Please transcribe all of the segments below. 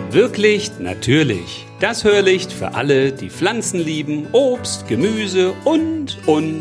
Wirklich natürlich. Das Hörlicht für alle, die Pflanzen lieben, Obst, Gemüse und.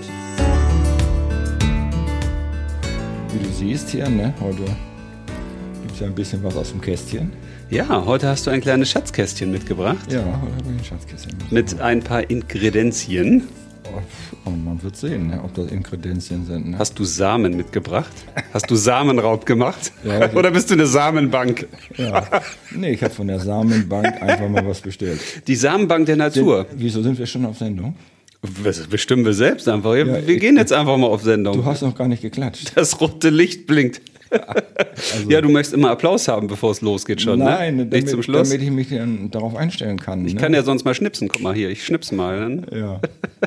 Wie du siehst hier, ne, heute gibt es ja ein bisschen was aus dem Kästchen. Ja, heute hast du ein kleines Schatzkästchen mitgebracht. Ja, heute habe ich ein Schatzkästchen mit ein paar Inkredenzien. Und man wird sehen, ne, ob das Inkredenzien sind. Ne? Hast du Samen mitgebracht? Hast du Samenraub gemacht? Ja, Oder bist du eine Samenbank? Ja. Nee, ich habe von der Samenbank einfach mal was bestellt. Die Samenbank der Natur. Wieso sind wir schon auf Sendung? Das bestimmen wir selbst einfach. Ja, wir gehen jetzt einfach mal auf Sendung. Du hast noch gar nicht geklatscht. Das rote Licht blinkt. Also, ja, du möchtest immer Applaus haben, bevor es losgeht schon, nein, ne? Nicht zum Schluss. Damit ich mich dann darauf einstellen kann. Ich kann ja sonst mal schnipsen. Guck mal hier, ich schnips mal. Ne? Ja.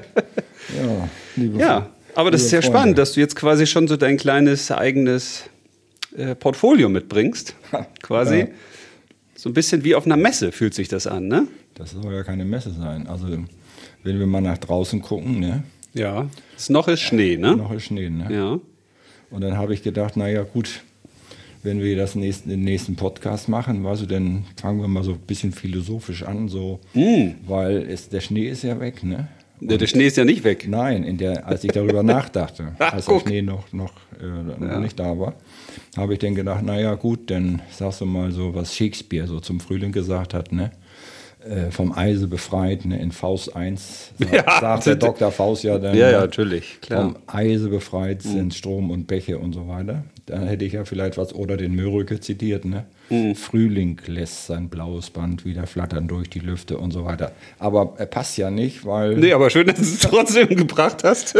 Aber das ist ja Freunde. spannend, dass du jetzt quasi schon so dein kleines eigenes Portfolio mitbringst. Quasi. Ja. So ein bisschen wie auf einer Messe fühlt sich das an, ne? Das soll ja keine Messe sein. Also, wenn wir mal nach draußen gucken, ne? Ja. Noch ist Schnee, ne? Noch ist Schnee, ne? Ja. Und dann habe ich gedacht, naja gut, wenn wir den nächsten Podcast machen, weißt du, dann fangen wir mal so ein bisschen philosophisch an, so, weil der Schnee ist ja weg, ne? Der Schnee ist ja nicht weg. Nein, als ich darüber nachdachte, als der guck. Schnee noch nicht da war, habe ich dann gedacht, naja gut, dann sagst du mal so, was Shakespeare so zum Frühling gesagt hat, ne? Vom Eise befreit, ne? In Faust 1 sagt der Dr. Faust ja dann. Ja, natürlich, klar. Vom Eise befreit sind Strom und Bäche und so weiter. Dann hätte ich ja vielleicht was, oder den Mörike zitiert, ne? Frühling lässt sein blaues Band wieder flattern durch die Lüfte und so weiter. Aber er passt ja nicht, weil... Nee, aber schön, dass du es trotzdem gebracht hast.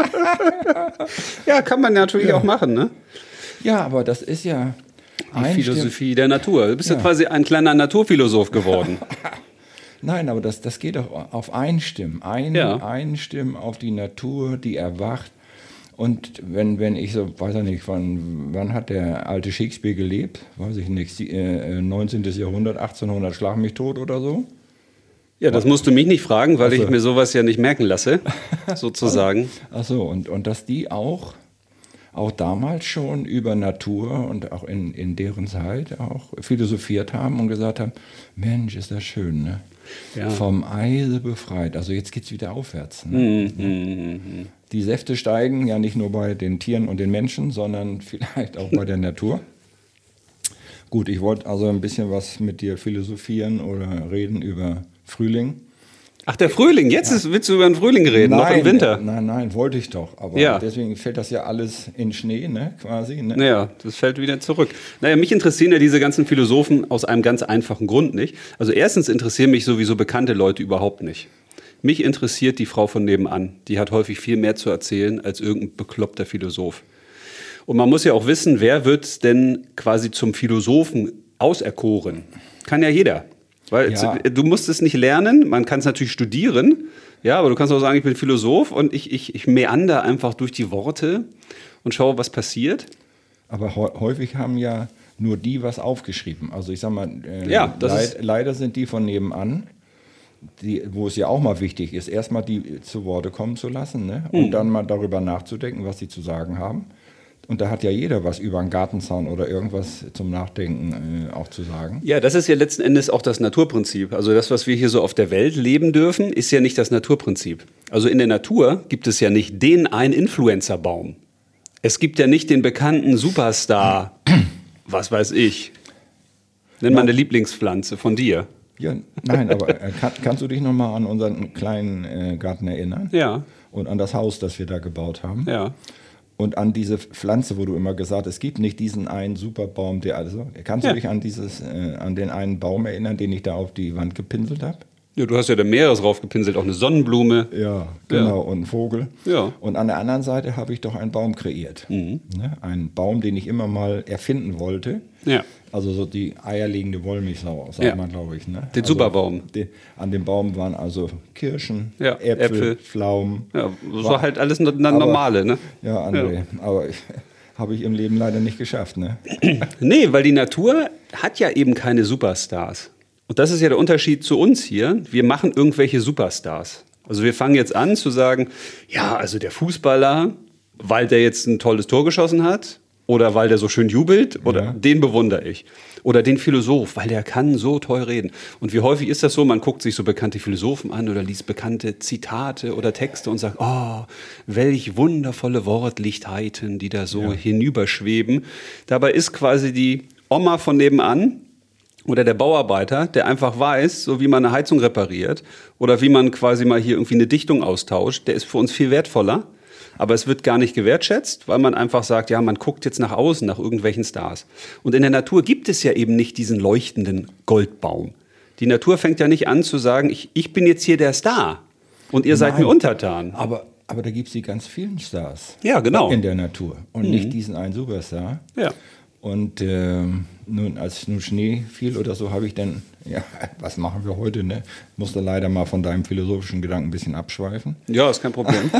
Ja, kann man natürlich auch machen, ne? Ja, aber das ist ja... Die Philosophie der Natur. Du bist ja quasi ein kleiner Naturphilosoph geworden. Nein, aber das geht doch auf Einstimmen. Einstimmen auf die Natur, die erwacht. Und wenn ich so, weiß ich nicht, wann hat der alte Shakespeare gelebt? Weiß ich nicht, 19. Jahrhundert, 1800, schlag mich tot oder so? Ja, das musst du mich nicht fragen, weil ich mir sowas ja nicht merken lasse, sozusagen. Ach so, und dass die auch damals schon über Natur und auch in deren Zeit auch philosophiert haben und gesagt haben, Mensch, ist das schön, ne? Ja. Vom Eise befreit. Also jetzt geht es wieder aufwärts. Ne? Die Säfte steigen ja nicht nur bei den Tieren und den Menschen, sondern vielleicht auch bei der Natur. Gut, ich wollte also ein bisschen was mit dir philosophieren oder reden über Frühling. Ach, der Frühling, willst du über den Frühling reden, noch im Winter? Nein, wollte ich doch. Aber deswegen fällt das ja alles in Schnee, ne, quasi. Ne? Naja, das fällt wieder zurück. Naja, mich interessieren ja diese ganzen Philosophen aus einem ganz einfachen Grund nicht. Also erstens interessieren mich sowieso bekannte Leute überhaupt nicht. Mich interessiert die Frau von nebenan. Die hat häufig viel mehr zu erzählen als irgendein bekloppter Philosoph. Und man muss ja auch wissen, wer wird denn quasi zum Philosophen auserkoren? Kann ja jeder. Weil du musst es nicht lernen, man kann es natürlich studieren, ja, aber du kannst auch sagen, ich bin Philosoph und ich meander einfach durch die Worte und schaue, was passiert. Aber häufig haben ja nur die was aufgeschrieben. Also ich sag mal, leider sind die von nebenan, wo es ja auch mal wichtig ist, erstmal die zu Worte kommen zu lassen, ne? Und dann mal darüber nachzudenken, was sie zu sagen haben. Und da hat ja jeder was über einen Gartenzaun oder irgendwas zum Nachdenken auch zu sagen. Ja, das ist ja letzten Endes auch das Naturprinzip. Also das, was wir hier so auf der Welt leben dürfen, ist ja nicht das Naturprinzip. Also in der Natur gibt es ja nicht den einen Influencerbaum. Es gibt ja nicht den bekannten Superstar, was weiß ich. Nenn mal eine Lieblingspflanze von dir. Ja, nein, aber kannst du dich noch mal an unseren kleinen Garten erinnern? Ja. Und an das Haus, das wir da gebaut haben? Ja. Und an diese Pflanze, wo du immer gesagt hast, es gibt nicht diesen einen Superbaum, der also. Kannst du dich an den einen Baum erinnern, den ich da auf die Wand gepinselt habe? Ja, du hast ja da mehreres drauf gepinselt, auch eine Sonnenblume. Ja, genau, und einen Vogel. Ja. Und an der anderen Seite habe ich doch einen Baum kreiert. Ne? Einen Baum, den ich immer mal erfinden wollte. Ja. Also so die eierlegende Wollmilchsau, sagt man, glaube ich. Ne? Den Superbaum. An dem Baum waren also Kirschen, Äpfel, Pflaumen. Ja, das war halt alles normale, ne? Ja, André, aber habe ich im Leben leider nicht geschafft, ne? Nee, weil die Natur hat ja eben keine Superstars. Und das ist ja der Unterschied zu uns hier. Wir machen irgendwelche Superstars. Also wir fangen jetzt an zu sagen, ja, also der Fußballer, weil der jetzt ein tolles Tor geschossen hat, oder weil der so schön jubelt, oder den bewundere ich. Oder den Philosoph, weil der kann so toll reden. Und wie häufig ist das so, man guckt sich so bekannte Philosophen an oder liest bekannte Zitate oder Texte und sagt, oh, welch wundervolle Wortlichtheiten, die da so hinüberschweben. Dabei ist quasi die Oma von nebenan oder der Bauarbeiter, der einfach weiß, so wie man eine Heizung repariert oder wie man quasi mal hier irgendwie eine Dichtung austauscht, der ist für uns viel wertvoller. Aber es wird gar nicht gewertschätzt, weil man einfach sagt, ja, man guckt jetzt nach außen, nach irgendwelchen Stars. Und in der Natur gibt es ja eben nicht diesen leuchtenden Goldbaum. Die Natur fängt ja nicht an zu sagen, ich bin jetzt hier der Star und ihr seid mir untertan. Aber da gibt es die ganz vielen Stars. Ja, genau. In der Natur. Und nicht diesen einen Superstar. Ja. Und nun, als nun Schnee fiel oder so, habe ich dann, ja, was machen wir heute, ne? Musste leider mal von deinem philosophischen Gedanken ein bisschen abschweifen. Ja, ist kein Problem.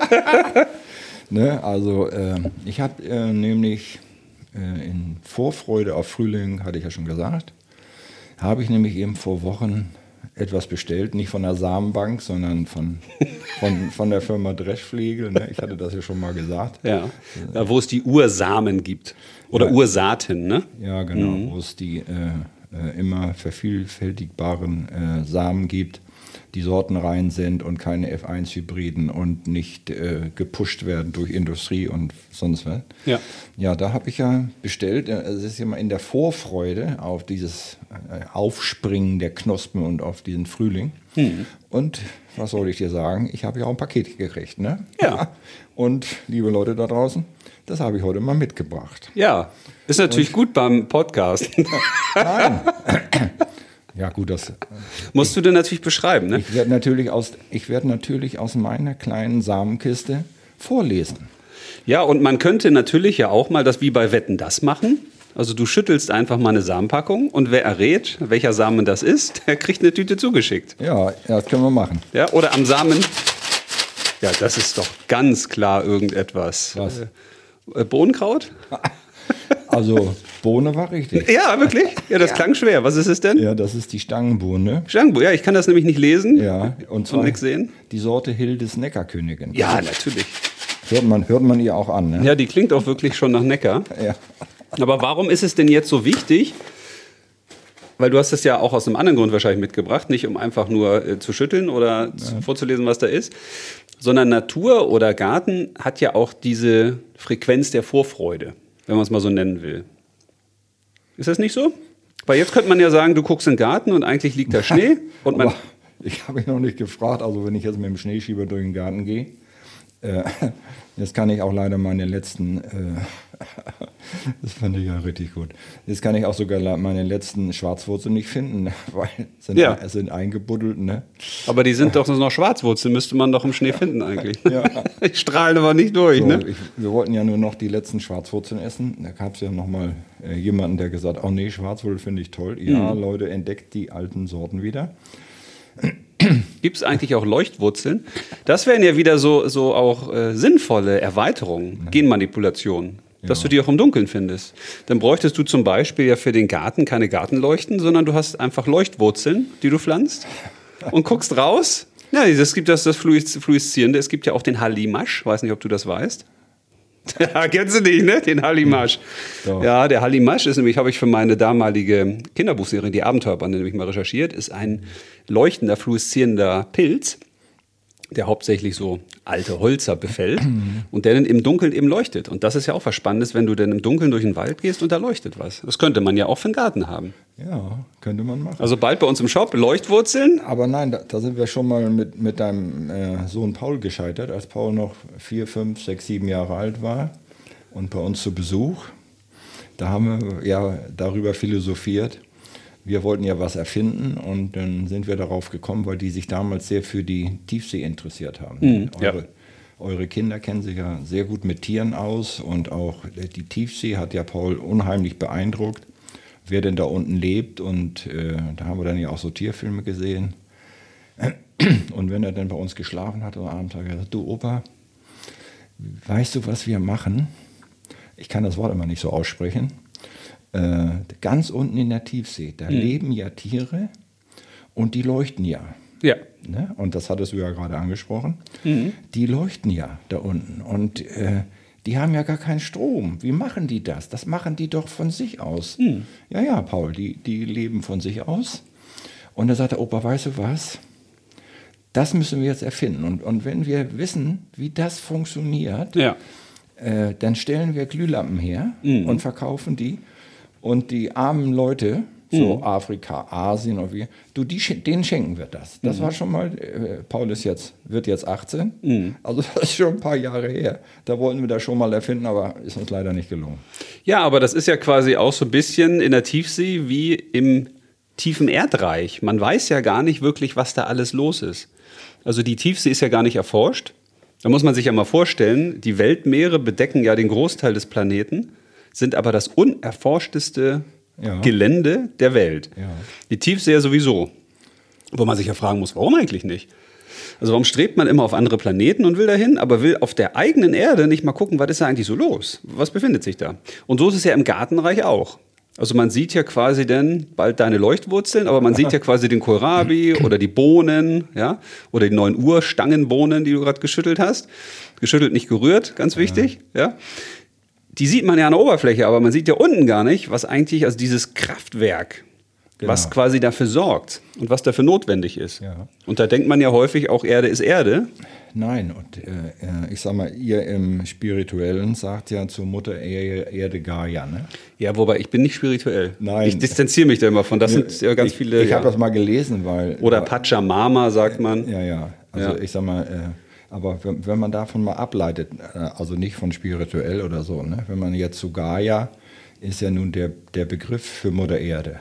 Ne? Also ich habe nämlich in Vorfreude auf Frühling, hatte ich ja schon gesagt, habe ich nämlich eben vor Wochen etwas bestellt, nicht von der Samenbank, sondern von der Firma Dreschflegel. Ne? Ich hatte das ja schon mal gesagt. Ja, da, wo es die Ursamen gibt. Oder Ursaaten, ne? Ja, genau, wo es die immer vervielfältigbaren Samen gibt, die sortenrein sind und keine F1-Hybriden und nicht gepusht werden durch Industrie und sonst was. Ja. Ja, da habe ich ja bestellt. Es ist ja mal in der Vorfreude auf dieses Aufspringen der Knospen und auf diesen Frühling. Und was soll ich dir sagen? Ich habe ja auch ein Paket gekriegt, ne? Ja. Und liebe Leute da draußen, das habe ich heute mal mitgebracht. Ja, ist natürlich gut beim Podcast. Nein. Ja, gut, das musst du dir natürlich beschreiben, ne? Ich werde natürlich aus meiner kleinen Samenkiste vorlesen. Ja, und man könnte natürlich ja auch mal das wie bei Wetten, das machen. Also du schüttelst einfach mal eine Samenpackung und wer errät, welcher Samen das ist, der kriegt eine Tüte zugeschickt. Ja, das können wir machen. Ja, oder am Samen. Ja, das ist doch ganz klar irgendetwas. Was? Bohnenkraut? Also Bohne war richtig. Ja, wirklich? Ja, das klang schwer. Was ist es denn? Ja, das ist die Stangenbohne. Stangenbohne, ja, ich kann das nämlich nicht lesen. Ja, und zwar nichts sehen. Die Sorte Hildes Neckarkönigin. Ja, natürlich. Hört man ihr auch an, ne? Ja, die klingt auch wirklich schon nach Neckar. Ja. Aber warum ist es denn jetzt so wichtig? Weil du hast es ja auch aus einem anderen Grund wahrscheinlich mitgebracht, nicht um einfach nur zu schütteln oder vorzulesen, was da ist, sondern Natur oder Garten hat ja auch diese Frequenz der Vorfreude, wenn man es mal so nennen will. Ist das nicht so? Weil jetzt könnte man ja sagen, du guckst in den Garten und eigentlich liegt da Schnee. Und man ich habe mich noch nicht gefragt, also wenn ich jetzt mit dem Schneeschieber durch den Garten gehe, jetzt kann ich auch leider meine letzten, das fand ich ja richtig gut, jetzt kann ich auch sogar meine letzten Schwarzwurzeln nicht finden, weil es sind eingebuddelt. Ne? Aber die sind doch noch Schwarzwurzeln, müsste man doch im Schnee finden eigentlich. Ja. Die strahlen aber nicht durch. So, ne? Wir wollten ja nur noch die letzten Schwarzwurzeln essen. Da gab es ja noch mal jemanden, der gesagt hat, oh nee, Schwarzwurzel finde ich toll. Ja, Leute, entdeckt die alten Sorten wieder. Gibt es eigentlich auch Leuchtwurzeln? Das wären ja wieder so auch sinnvolle Erweiterungen, Genmanipulationen, dass du die auch im Dunkeln findest. Dann bräuchtest du zum Beispiel ja für den Garten keine Gartenleuchten, sondern du hast einfach Leuchtwurzeln, die du pflanzt und guckst raus. Ja, es gibt das Fluoreszierende, es gibt ja auch den Hallimasch, weiß nicht, ob du das weißt. Ja, kennst du nicht, ne? Den Hallimasch. Doch. Ja, der Hallimasch ist nämlich, habe ich für meine damalige Kinderbuchserie, die Abenteuerbande, nämlich mal recherchiert, ist ein leuchtender, fluoreszierender Pilz, der hauptsächlich so alte Holzer befällt und der dann im Dunkeln eben leuchtet. Und das ist ja auch was Spannendes, wenn du dann im Dunkeln durch den Wald gehst und da leuchtet was. Das könnte man ja auch für den Garten haben. Ja, könnte man machen. Also bald bei uns im Shop Leuchtwurzeln. Aber nein, da sind wir schon mal mit deinem Sohn Paul gescheitert, als Paul noch 4, 5, 6, 7 Jahre alt war und bei uns zu Besuch. Da haben wir ja darüber philosophiert. Wir wollten ja was erfinden und dann sind wir darauf gekommen, weil die sich damals sehr für die Tiefsee interessiert haben. Eure Kinder kennen sich ja sehr gut mit Tieren aus und auch die Tiefsee hat ja Paul unheimlich beeindruckt, wer denn da unten lebt und da haben wir dann ja auch so Tierfilme gesehen. Und wenn er dann bei uns geschlafen hat am Abend, hat er gesagt, du Opa, weißt du, was wir machen? Ich kann das Wort immer nicht so aussprechen. Ganz unten in der Tiefsee, da leben ja Tiere und die leuchten ja. Ja. Ne? Und das hattest du ja gerade angesprochen. Die leuchten ja da unten und die haben ja gar keinen Strom. Wie machen die das? Das machen die doch von sich aus. Ja, Paul, die leben von sich aus. Und da sagt der Opa, weißt du was? Das müssen wir jetzt erfinden. Und wenn wir wissen, wie das funktioniert, dann stellen wir Glühlampen her und verkaufen die. Und die armen Leute, so Afrika, Asien oder wie, denen schenken wir das. Das war schon mal, Paul wird jetzt 18, also das ist schon ein paar Jahre her. Da wollten wir das schon mal erfinden, aber ist uns leider nicht gelungen. Ja, aber das ist ja quasi auch so ein bisschen in der Tiefsee wie im tiefen Erdreich. Man weiß ja gar nicht wirklich, was da alles los ist. Also die Tiefsee ist ja gar nicht erforscht. Da muss man sich ja mal vorstellen, die Weltmeere bedecken ja den Großteil des Planeten, sind aber das unerforschteste Gelände der Welt. Ja. Die Tiefsee ja sowieso. Wo man sich ja fragen muss, warum eigentlich nicht? Also warum strebt man immer auf andere Planeten und will dahin, aber will auf der eigenen Erde nicht mal gucken, was ist da eigentlich so los? Was befindet sich da? Und so ist es ja im Gartenreich auch. Also man sieht ja quasi dann bald deine Leuchtwurzeln, aber man sieht ja quasi den Kohlrabi oder die Bohnen, ja, oder die 9 Uhr Stangenbohnen, die du gerade geschüttelt hast. Geschüttelt, nicht gerührt, ganz wichtig, ja. Die sieht man ja an der Oberfläche, aber man sieht ja unten gar nicht, was eigentlich, also dieses Kraftwerk, was quasi dafür sorgt und was dafür notwendig ist. Ja. Und da denkt man ja häufig auch, Erde ist Erde. Nein, und ich sag mal, ihr im Spirituellen sagt ja zur Mutter Erde Gaia, ne? Ja, wobei ich bin nicht spirituell. Nein. Ich distanziere mich da immer von. Das sind ja ganz viele. Ich habe das mal gelesen, weil. Oder Pachamama, sagt man. Ja. Also ich sag mal, aber wenn man davon mal ableitet, also nicht von spirituell oder so, ne? Wenn man jetzt zu Gaia, ist ja nun der Begriff für Mutter Erde.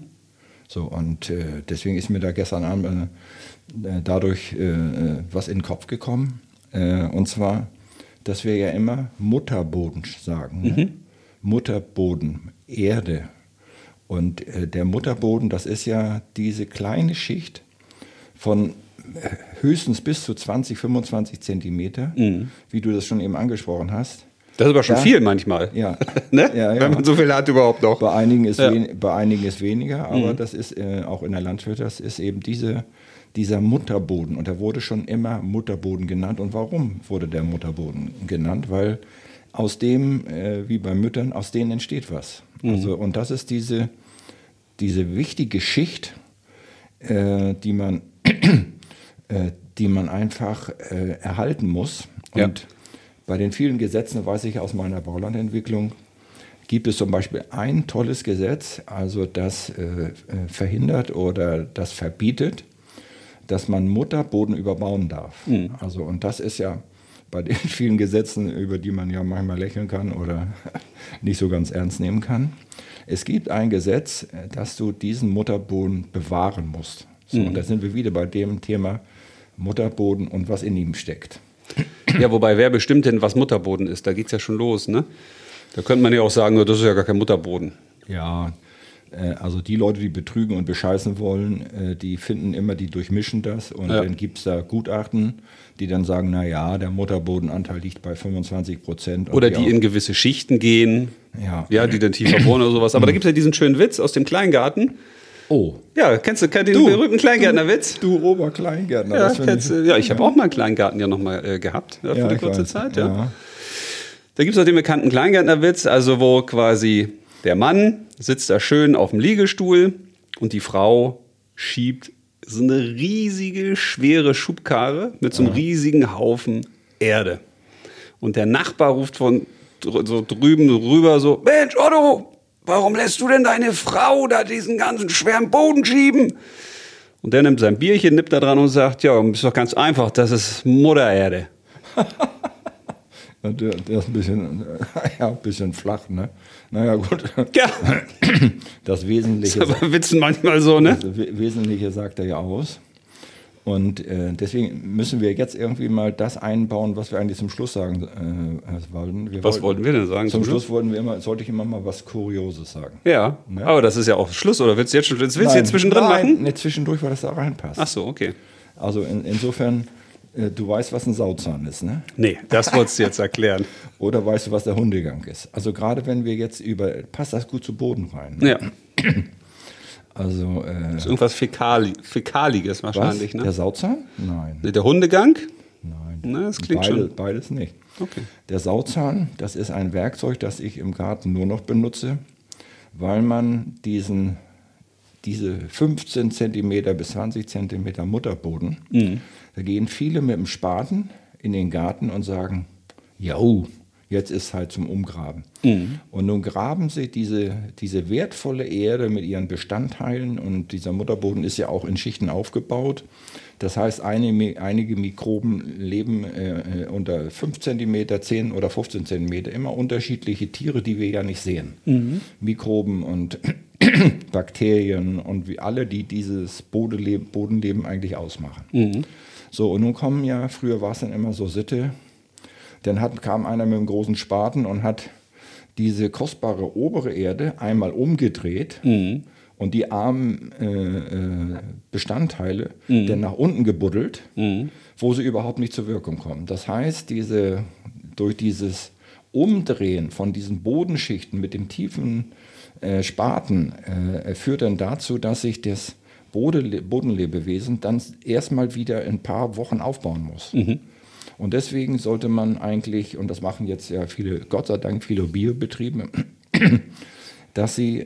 So, und deswegen ist mir da gestern Abend dadurch was in den Kopf gekommen. Und zwar, dass wir ja immer Mutterboden sagen. Ne? Mutterboden, Erde. Und der Mutterboden, das ist ja diese kleine Schicht von höchstens bis zu 20, 25 Zentimeter, wie du das schon eben angesprochen hast. Das ist aber schon viel manchmal. Ja. Ne? Ja. Wenn man so viel hat überhaupt noch. Bei einigen ist weniger, aber das ist auch in der Landwirtschaft, das ist eben dieser Mutterboden. Und der wurde schon immer Mutterboden genannt. Und warum wurde der Mutterboden genannt? Weil aus dem, wie bei Müttern, aus denen entsteht was. Also, und das ist diese wichtige Schicht, die man einfach erhalten muss. Und bei den vielen Gesetzen, weiß ich aus meiner Baulandentwicklung, gibt es zum Beispiel ein tolles Gesetz, also das verhindert oder das verbietet, dass man Mutterboden überbauen darf. Also, und das ist ja bei den vielen Gesetzen, über die man ja manchmal lächeln kann oder nicht so ganz ernst nehmen kann. Es gibt ein Gesetz, dass du diesen Mutterboden bewahren musst. So, und da sind wir wieder bei dem Thema Mutterboden und was in ihm steckt. Ja, wobei, wer bestimmt denn, was Mutterboden ist? Da geht es ja schon los, ne? Da könnte man ja auch sagen, das ist ja gar kein Mutterboden. Ja, also die Leute, die betrügen und bescheißen wollen, die finden immer, die durchmischen das. Und dann gibt es da Gutachten, die dann sagen, naja, der Mutterbodenanteil liegt bei 25%. Oder die in gewisse Schichten gehen, die dann tiefer bohren oder sowas. Aber da gibt es ja diesen schönen Witz aus dem Kleingarten. Oh. Ja, kennst du den berühmten Kleingärtnerwitz? Du Oberkleingärtner. Ja, ich habe auch mal einen Kleingarten ja nochmal gehabt, für eine kurze Zeit. Ja. Da gibt es auch den bekannten Kleingärtnerwitz, also wo quasi der Mann sitzt da schön auf dem Liegestuhl und die Frau schiebt so eine riesige, schwere Schubkarre mit so einem riesigen Haufen Erde. Und der Nachbar ruft von so drüben rüber so, Mensch, Otto, warum lässt du denn deine Frau da diesen ganzen schweren Boden schieben? Und der nimmt sein Bierchen, nippt da dran und sagt, ja, ist doch ganz einfach, das ist Muttererde. Der ist ein bisschen flach, ne? Naja, gut. Ja. Das Wesentliche. Das ist aber Witzen manchmal so, ne? Das Wesentliche sagt er ja aus. Und deswegen müssen wir jetzt irgendwie mal das einbauen, was wir eigentlich zum Schluss sagen wollten. Was wollten wir denn sagen? Zum Schluss sollte ich immer mal was Kurioses sagen. Ja, ne? Aber das ist ja auch Schluss, oder willst du jetzt zwischendrin machen? Nein, zwischendurch, weil das da reinpasst. Ach so, okay. Also insofern, du weißt, was ein Sauzahn ist, ne? Nee, das wolltest du jetzt erklären. Oder weißt du, was der Hundegang ist? Also gerade wenn wir jetzt passt das gut zu Boden rein. Ne? Ja. Also, das ist irgendwas Fäkaliges wahrscheinlich, was? Ne? Der Sauzahn? Nein. Der Hundegang? Nein. Na, das klingt schon. Beides nicht. Okay. Der Sauzahn, das ist ein Werkzeug, das ich im Garten nur noch benutze, weil man diese 15 cm bis 20 cm Mutterboden, da gehen viele mit dem Spaten in den Garten und sagen, ja, jetzt ist halt zum Umgraben. Und nun graben sie diese wertvolle Erde mit ihren Bestandteilen, und dieser Mutterboden ist ja auch in Schichten aufgebaut. Das heißt, einige Mikroben leben unter 5 cm, 10 oder 15 cm, immer unterschiedliche Tiere, die wir ja nicht sehen. Mikroben und Bakterien und wie alle, die dieses Bodenleben eigentlich ausmachen. So, und nun kommen ja, früher war es dann immer so Sitte, dann kam einer mit einem großen Spaten und hat diese kostbare obere Erde einmal umgedreht und die armen Bestandteile dann nach unten gebuddelt, wo sie überhaupt nicht zur Wirkung kommen. Das heißt, durch dieses Umdrehen von diesen Bodenschichten mit dem tiefen Spaten führt dann dazu, dass sich das Bodenlebewesen dann erstmal wieder in ein paar Wochen aufbauen muss. Und deswegen sollte man eigentlich, und das machen jetzt ja viele, Gott sei Dank viele Biobetriebe, dass sie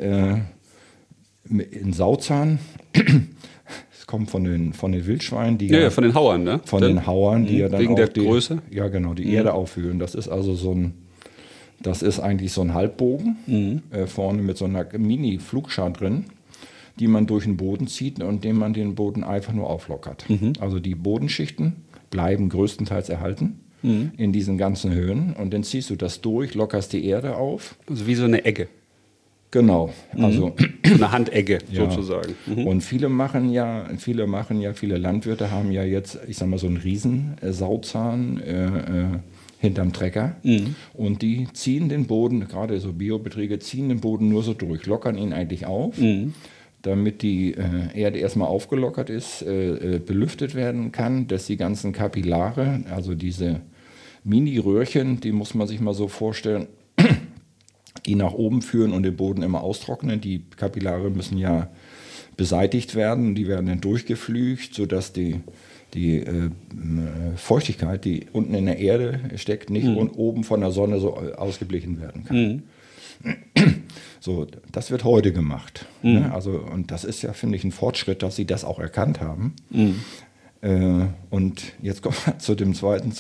in Sauzahn, es kommt von den Wildschweinen, die von den Hauern, ne? Von den Hauern, die ja dann wegen auch der Größe? Ja, genau, die Erde aufwühlen. Das ist also das ist eigentlich so ein Halbbogen, vorne mit so einer Mini-Flugschar drin, die man durch den Boden zieht und dem man den Boden einfach nur auflockert. Also die Bodenschichten bleiben größtenteils erhalten in diesen ganzen Höhen, und dann ziehst du das durch, lockerst die Erde auf. Also wie so eine Egge. Genau, also eine Handegge sozusagen. Und viele Landwirte haben ja jetzt, ich sag mal, so einen riesen Sauzahn hinterm Trecker, und die ziehen den Boden, gerade so Biobetriebe, ziehen den Boden nur so durch, lockern ihn eigentlich auf, damit die Erde erstmal aufgelockert ist, belüftet werden kann, dass die ganzen Kapillare, also diese Mini-Röhrchen, die muss man sich mal so vorstellen, die nach oben führen und den Boden immer austrocknen. Die Kapillare müssen ja beseitigt werden, die werden dann durchgeflügt, sodass die Feuchtigkeit, die unten in der Erde steckt, nicht oben von der Sonne so ausgeglichen werden kann. So, das wird heute gemacht. Ne? Also, und das ist ja, finde ich, ein Fortschritt, dass sie das auch erkannt haben. Und jetzt kommen wir zu dem zweiten,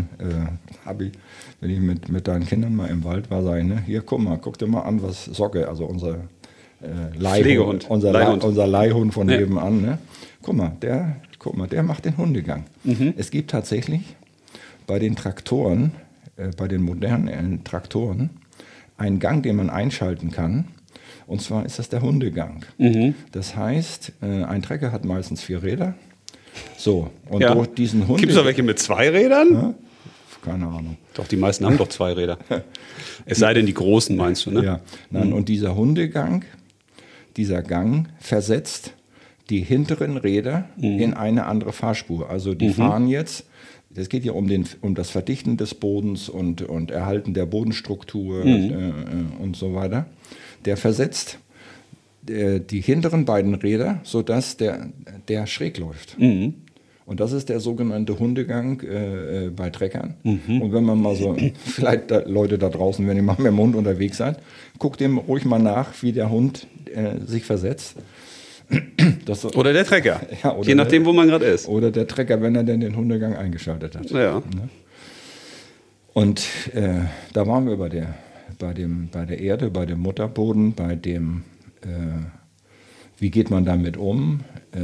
wenn ich mit deinen Kindern mal im Wald war, sage ich, ne, hier, guck dir mal an, was Socke, also unser Leihhund, unser Leihhund von nebenan, ne? Guck mal, der macht den Hundegang. Es gibt tatsächlich bei den Traktoren, bei den modernen Traktoren, einen Gang, den man einschalten kann. Und zwar ist das der Hundegang. Das heißt, ein Trecker hat meistens 4 Räder. So, und durch diesen Hundegang... Gibt es da welche mit 2 Rädern? Ja? Keine Ahnung. Doch, die meisten haben doch 2 Räder. Es sei denn, die großen meinst du, ne? Ja, nein, und dieser Hundegang, dieser Gang versetzt die hinteren Räder in eine andere Fahrspur. Also die fahren jetzt, das geht ja um das Verdichten des Bodens und Erhalten der Bodenstruktur und so weiter. Der versetzt die hinteren beiden Räder, sodass der schräg läuft. Und das ist der sogenannte Hundegang bei Treckern. Und wenn man mal so, vielleicht Leute da draußen, wenn ihr mal mit dem Hund unterwegs seid, guckt dem ruhig mal nach, wie der Hund sich versetzt. Oder der Trecker, ja, oder je nachdem, wo man gerade ist. Oder der Trecker, wenn er denn den Hundegang eingeschaltet hat. Ja. Und da waren wir bei der Erde, bei dem Mutterboden, bei dem, wie geht man damit um?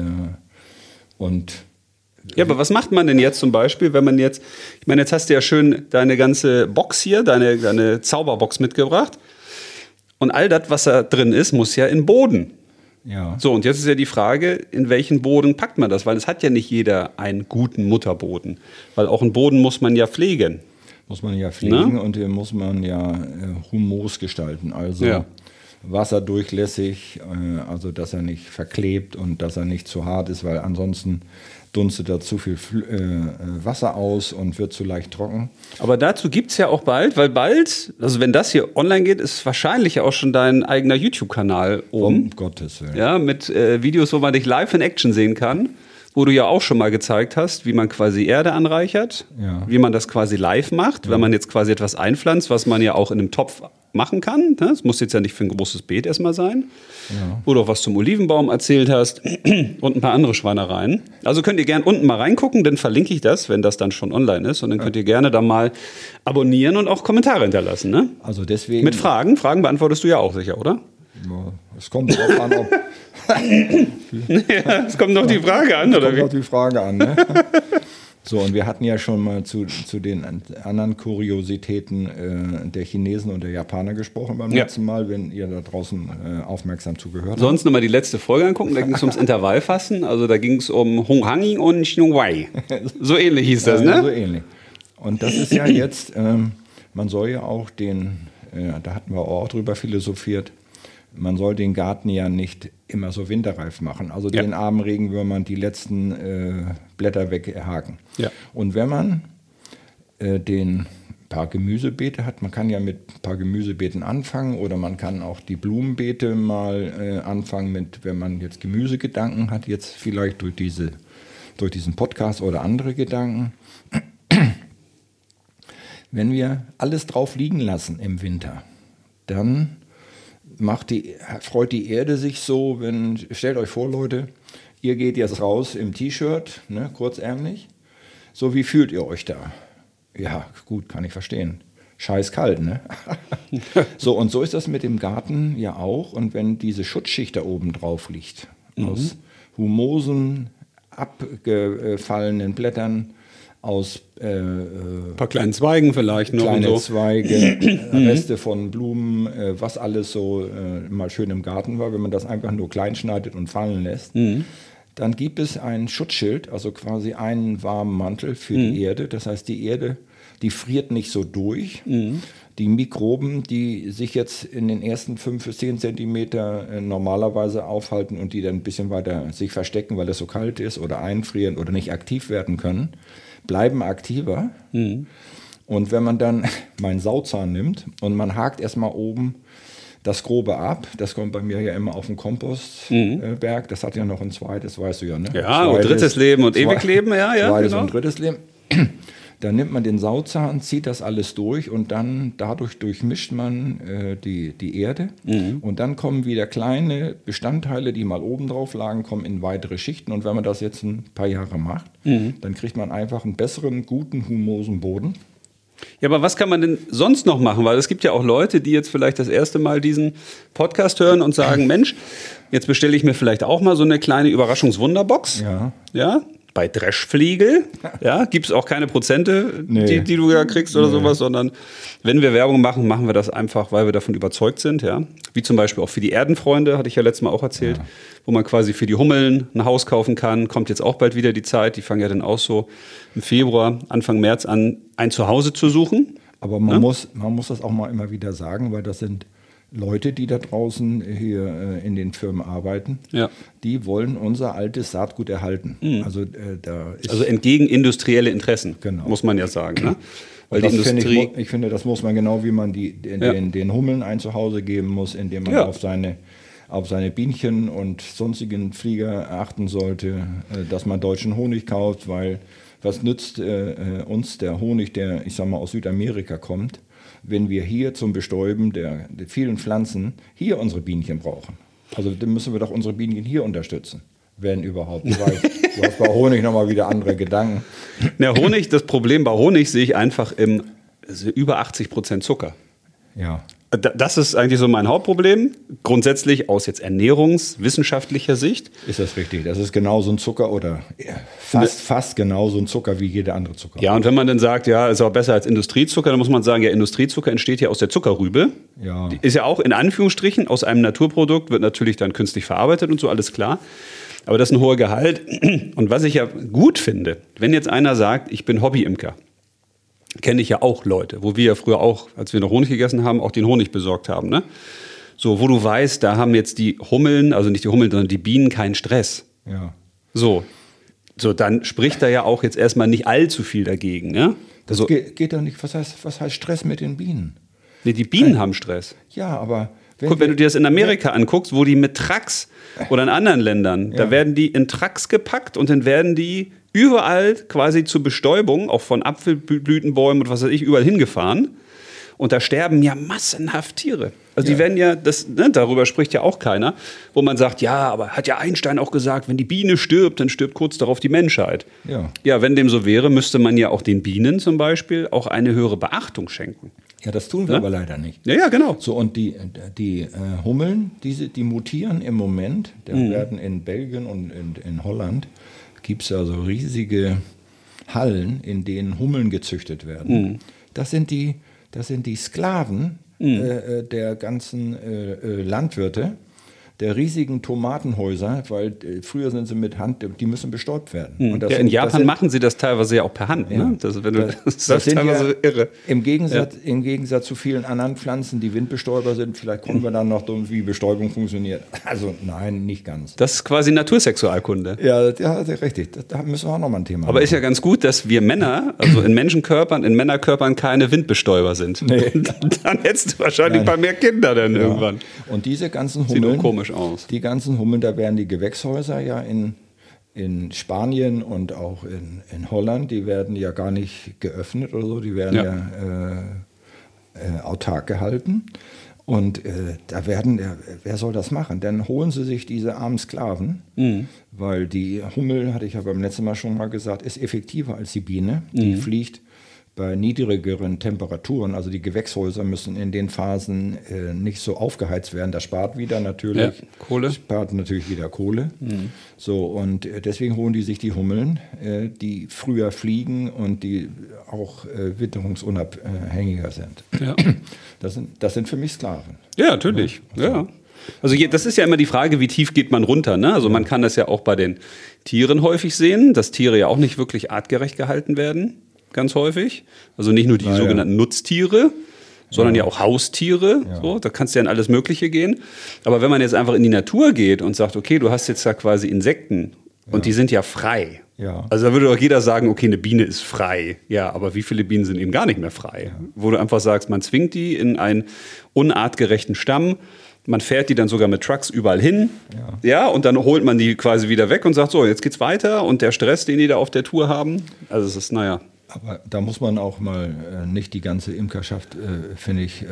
Ja, aber was macht man denn jetzt zum Beispiel, wenn man jetzt, ich meine, jetzt hast du ja schön deine ganze Box hier, deine Zauberbox mitgebracht, und all das, was da drin ist, muss ja in den Boden. Ja. So, und jetzt ist ja die Frage, in welchen Boden packt man das? Weil es hat ja nicht jeder einen guten Mutterboden. Weil auch einen Boden muss man ja pflegen. Muss man ja pflegen, und den muss man ja humos gestalten. Also wasserdurchlässig, also dass er nicht verklebt und dass er nicht zu hart ist, weil ansonsten dunstet da zu viel Wasser aus und wird zu leicht trocken. Aber dazu gibt es ja auch bald, also wenn das hier online geht, ist wahrscheinlich ja auch schon dein eigener YouTube-Kanal oben. Um Gottes Willen. Ja, mit Videos, wo man dich live in Action sehen kann. wo du ja auch schon mal gezeigt hast, wie man quasi Erde anreichert, wie man das quasi live macht, wenn man jetzt quasi etwas einpflanzt, was man ja auch in einem Topf machen kann. Das muss jetzt ja nicht für ein großes Beet erstmal sein. Ja. Wo du auch was zum Olivenbaum erzählt hast und ein paar andere Schweinereien. Also könnt ihr gerne unten mal reingucken, dann verlinke ich das, wenn das dann schon online ist. Und dann könnt ihr gerne da mal abonnieren und auch Kommentare hinterlassen. Ne? Also deswegen. Mit Fragen. Fragen beantwortest du ja auch sicher, oder? Ja, es kommt darauf an, ob. Ja, es kommt noch die Frage an, oder wie? Es kommt noch die Frage an, ne? So, und wir hatten ja schon mal zu den anderen Kuriositäten der Chinesen und der Japaner gesprochen beim letzten Mal, wenn ihr da draußen aufmerksam zugehört habt. Sonst nochmal die letzte Folge angucken, da ging es ums Intervallfassen, also da ging es um Hong Hangi und Xinong Wei. So ähnlich hieß das, ne? Ja, so ähnlich. Und das ist ja jetzt, man soll ja auch da hatten wir auch drüber philosophiert, man soll den Garten ja nicht immer so winterreif machen. Also den armen Regenwürmern die letzten Blätter weghaken. Ja. Und wenn man ein paar Gemüsebeete hat, man kann ja mit ein paar Gemüsebeeten anfangen oder man kann auch die Blumenbeete mal anfangen wenn man jetzt Gemüsegedanken hat, jetzt vielleicht durch diesen Podcast oder andere Gedanken. Wenn wir alles drauf liegen lassen im Winter, dann freut die Erde sich so, stellt euch vor, Leute, ihr geht jetzt raus im T-Shirt, ne, kurzärmlich. So, wie fühlt ihr euch da? Ja, gut, kann ich verstehen. Scheiß kalt, ne? So, und so ist das mit dem Garten ja auch. Und wenn diese Schutzschicht da oben drauf liegt, aus humosen, abgefallenen Blättern, aus ein paar kleinen Zweigen vielleicht noch. Kleine und so. Zweige, Reste von Blumen, was alles so mal schön im Garten war, wenn man das einfach nur klein schneidet und fallen lässt. Dann gibt es ein Schutzschild, also quasi einen warmen Mantel für die Erde. Das heißt, die Erde, die friert nicht so durch. Die Mikroben, die sich jetzt in den ersten 5 bis 10 Zentimeter normalerweise aufhalten und die dann ein bisschen weiter sich verstecken, weil es so kalt ist oder einfrieren oder nicht aktiv werden können, bleiben aktiver. Und wenn man dann meinen Sauzahn nimmt und man hakt erstmal oben das Grobe ab, das kommt bei mir ja immer auf den Kompostberg, das hat ja noch ein zweites, weißt du ja, ne? Ja, und drittes Leben und Ewigleben, ja, zweites genau. Und drittes Leben. Dann nimmt man den Sauzahn, zieht das alles durch und dann dadurch durchmischt man die Erde. Und dann kommen wieder kleine Bestandteile, die mal oben drauf lagen, kommen in weitere Schichten. Und wenn man das jetzt ein paar Jahre macht, dann kriegt man einfach einen besseren, guten, humosen Boden. Ja, aber was kann man denn sonst noch machen? Weil es gibt ja auch Leute, die jetzt vielleicht das erste Mal diesen Podcast hören und sagen, Mensch, jetzt bestelle ich mir vielleicht auch mal so eine kleine Überraschungswunderbox. Ja. Bei Dreschfliegel, gibt es auch keine Prozente, die du da kriegst oder sowas, sondern wenn wir Werbung machen, machen wir das einfach, weil wir davon überzeugt sind, ja. Wie zum Beispiel auch für die Erdenfreunde, hatte ich ja letztes Mal auch erzählt, wo man quasi für die Hummeln ein Haus kaufen kann. Kommt jetzt auch bald wieder die Zeit, die fangen ja dann auch so im Februar, Anfang März an, ein Zuhause zu suchen. Aber man muss das auch mal immer wieder sagen, weil das sind Leute, die da draußen hier in den Firmen arbeiten, die wollen unser altes Saatgut erhalten. Also entgegen industrielle Interessen, muss man ja sagen. Ne? Weil die Industrie, ich finde, das muss man genau, wie man den Hummeln ein Zuhause geben muss, indem man auf seine Bienchen und sonstigen Flieger achten sollte, dass man deutschen Honig kauft, weil was nützt uns der Honig, der, ich sag mal, aus Südamerika kommt, wenn wir hier zum Bestäuben der vielen Pflanzen hier unsere Bienchen brauchen. Also dann müssen wir doch unsere Bienchen hier unterstützen, wenn überhaupt. Du hast bei Honig nochmal wieder andere Gedanken. Ja, Honig, das Problem bei Honig sehe ich einfach über 80% Zucker. Ja. Das ist eigentlich so mein Hauptproblem. Grundsätzlich aus jetzt ernährungswissenschaftlicher Sicht. Ist das richtig? Das ist genauso ein Zucker oder fast genauso ein Zucker wie jeder andere Zucker. Ja, und wenn man dann sagt, ja, ist auch besser als Industriezucker, dann muss man sagen, ja, Industriezucker entsteht ja aus der Zuckerrübe. Ja. Die ist ja auch in Anführungsstrichen aus einem Naturprodukt, wird natürlich dann künstlich verarbeitet und so, alles klar. Aber das ist ein hoher Gehalt. Und was ich ja gut finde, wenn jetzt einer sagt, ich bin Hobbyimker, kenne ich ja auch Leute, wo wir ja früher auch, als wir noch Honig gegessen haben, auch den Honig besorgt haben. Ne? So, wo du weißt, da haben jetzt die Hummeln, also nicht die Hummeln, sondern die Bienen keinen Stress. Ja. So, dann spricht da ja auch jetzt erstmal nicht allzu viel dagegen. Ne? Das geht doch nicht. Was heißt Stress mit den Bienen? Nee, die Bienen haben Stress. Ja, aber Guck, wenn du dir das in Amerika anguckst, wo die mit Trucks oder in anderen Ländern, da werden die in Trucks gepackt und dann werden die überall quasi zur Bestäubung, auch von Apfelblütenbäumen und was weiß ich, überall hingefahren. Und da sterben ja massenhaft Tiere. Also die werden ja, darüber spricht ja auch keiner, wo man sagt, ja, aber hat ja Einstein auch gesagt, wenn die Biene stirbt, dann stirbt kurz darauf die Menschheit. Ja, wenn dem so wäre, müsste man ja auch den Bienen zum Beispiel auch eine höhere Beachtung schenken. Ja, das tun wir aber leider nicht. Ja, genau. So, und die Hummeln, die mutieren im Moment, werden in Belgien und in Holland, gibt es ja so riesige Hallen, in denen Hummeln gezüchtet werden. Das sind die Sklaven der ganzen Landwirte, der riesigen Tomatenhäuser, weil früher sind sie mit Hand, die müssen bestäubt werden. Und in Japan machen sie das teilweise ja auch per Hand. Ne? Das ist teilweise irre. Im Gegensatz zu vielen anderen Pflanzen, die Windbestäuber sind, vielleicht kommen wir dann noch dumm, wie Bestäubung funktioniert. Also nein, nicht ganz. Das ist quasi Natursexualkunde. Ja, richtig. Da müssen wir auch nochmal ein Thema Aber machen. Ist ja ganz gut, dass wir Männer, also in Menschenkörpern, in Männerkörpern keine Windbestäuber sind. Nee. Dann hättest du wahrscheinlich ein paar mehr Kinder dann irgendwann. Und diese ganzen Hummeln, aus. Die ganzen Hummeln, da werden die Gewächshäuser ja in Spanien und auch in Holland, die werden ja gar nicht geöffnet oder so, die werden autark gehalten. Und wer soll das machen? Dann holen sie sich diese armen Sklaven, weil die Hummel, hatte ich ja beim letzten Mal schon mal gesagt, ist effektiver als die Biene. Die fliegt bei niedrigeren Temperaturen, also die Gewächshäuser müssen in den Phasen nicht so aufgeheizt werden. Das spart wieder natürlich Kohle. Spart natürlich wieder Kohle. So, und deswegen holen die sich die Hummeln, die früher fliegen und die auch witterungsunabhängiger sind. Ja. Das sind für mich Sklaven. Ja, natürlich. Ja. Also das ist ja immer die Frage, wie tief geht man runter. Ne? Also man kann das ja auch bei den Tieren häufig sehen, dass Tiere ja auch nicht wirklich artgerecht gehalten werden. Ganz häufig. Also nicht nur die sogenannten Nutztiere, sondern ja auch Haustiere. Ja. So, da kannst du ja in alles Mögliche gehen. Aber wenn man jetzt einfach in die Natur geht und sagt, okay, du hast jetzt da quasi Insekten und die sind ja frei. Ja. Also da würde doch jeder sagen, okay, eine Biene ist frei. Ja, aber wie viele Bienen sind eben gar nicht mehr frei? Ja. Wo du einfach sagst, man zwingt die in einen unartgerechten Stamm. Man fährt die dann sogar mit Trucks überall hin. Ja, und dann holt man die quasi wieder weg und sagt, so, jetzt geht's weiter. Und der Stress, den die da auf der Tour haben, also es ist, Aber da muss man auch mal nicht die ganze Imkerschaft, finde ich,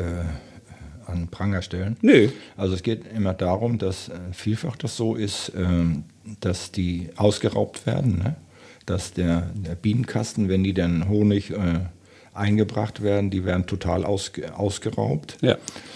an Pranger stellen. Nee. Also es geht immer darum, dass vielfach das so ist, dass die ausgeraubt werden. Ne? Dass der Bienenkasten, wenn die dann Honig eingebracht werden, die werden total ausgeraubt. Ja.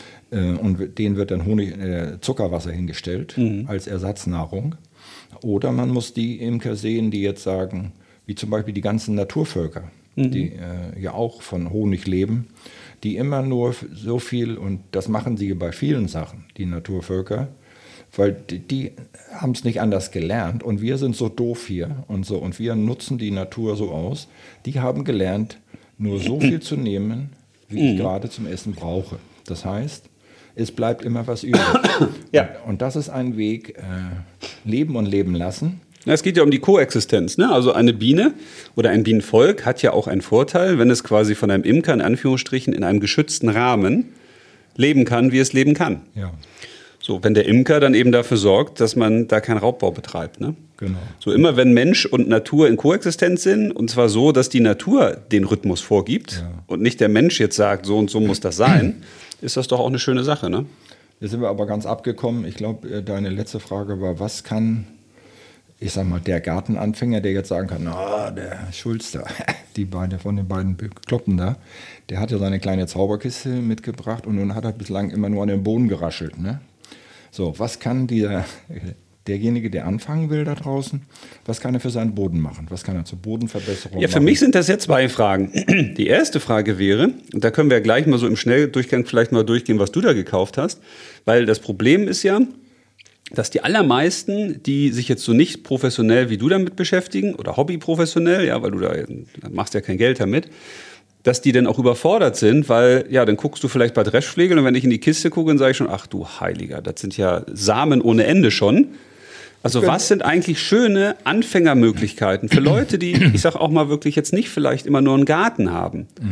Und denen wird dann Zuckerwasser hingestellt als Ersatznahrung. Oder man muss die Imker sehen, die jetzt sagen, wie zum Beispiel die ganzen Naturvölker, die ja auch von Honig leben, die immer nur so viel, und das machen sie bei vielen Sachen, die Naturvölker, weil die haben es nicht anders gelernt und wir sind so doof hier und so und wir nutzen die Natur so aus, die haben gelernt, nur so viel zu nehmen, wie ich gerade zum Essen brauche. Das heißt, es bleibt immer was übrig. Ja. Und das ist ein Weg, leben und leben lassen. Es geht ja um die Koexistenz. Ne? Also eine Biene oder ein Bienenvolk hat ja auch einen Vorteil, wenn es quasi von einem Imker in Anführungsstrichen in einem geschützten Rahmen leben kann, wie es leben kann. Ja. So, wenn der Imker dann eben dafür sorgt, dass man da keinen Raubbau betreibt. Ne? Genau. So immer wenn Mensch und Natur in Koexistenz sind, und zwar so, dass die Natur den Rhythmus vorgibt und nicht der Mensch jetzt sagt, so und so muss das sein, ist das doch auch eine schöne Sache. Ne? Jetzt sind wir aber ganz abgekommen. Ich glaube, deine letzte Frage war, was kann, ich sag mal, der Gartenanfänger, der jetzt sagen kann, der Schulz da, von den beiden Bekloppten da, der hat ja seine kleine Zauberkiste mitgebracht und nun hat er bislang immer nur an den Boden geraschelt. Ne? So, was kann derjenige, der anfangen will da draußen, was kann er für seinen Boden machen? Was kann er zur Bodenverbesserung machen? Ja, für mich sind das jetzt 2 Fragen. Die erste Frage wäre, und da können wir gleich mal so im Schnelldurchgang vielleicht mal durchgehen, was du da gekauft hast, weil das Problem ist ja, dass die allermeisten, die sich jetzt so nicht professionell wie du damit beschäftigen oder hobbyprofessionell, ja, weil du da machst ja kein Geld damit, dass die dann auch überfordert sind, weil, ja, dann guckst du vielleicht bei Dreschflegel und wenn ich in die Kiste gucke, dann sage ich schon, ach du Heiliger, das sind ja Samen ohne Ende schon. Also was sind eigentlich schöne Anfängermöglichkeiten für Leute, die, ich sag auch mal wirklich jetzt nicht vielleicht immer nur einen Garten haben,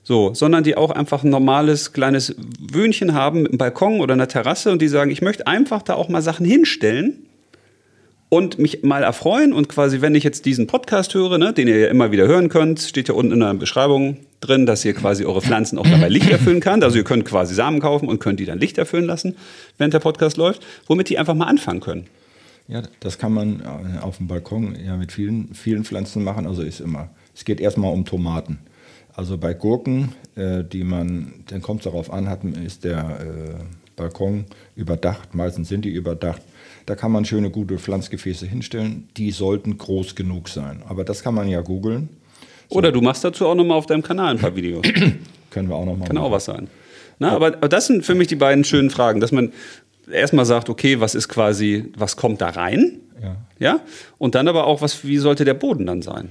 So, sondern die auch einfach ein normales kleines Wöhnchen haben mit einem Balkon oder einer Terrasse und die sagen, ich möchte einfach da auch mal Sachen hinstellen und mich mal erfreuen und quasi, wenn ich jetzt diesen Podcast höre, ne, den ihr ja immer wieder hören könnt, steht ja unten in der Beschreibung drin, dass ihr quasi eure Pflanzen auch dabei Licht erfüllen könnt. Also ihr könnt quasi Samen kaufen und könnt die dann Licht erfüllen lassen, während der Podcast läuft, womit die einfach mal anfangen können. Ja, das kann man auf dem Balkon ja mit vielen Pflanzen machen. Also es geht erstmal um Tomaten. Also bei Gurken, dann kommt es darauf an, ist der Balkon überdacht, meistens sind die überdacht. Da kann man schöne, gute Pflanzgefäße hinstellen, die sollten groß genug sein. Aber das kann man ja googeln. So. Oder du machst dazu auch nochmal auf deinem Kanal ein paar Videos. Können wir auch nochmal Kann machen. Auch was sein. Na, aber das sind für mich die beiden schönen Fragen, dass man erstmal sagt, okay, was kommt da rein? Ja? Und dann aber auch, wie sollte der Boden dann sein?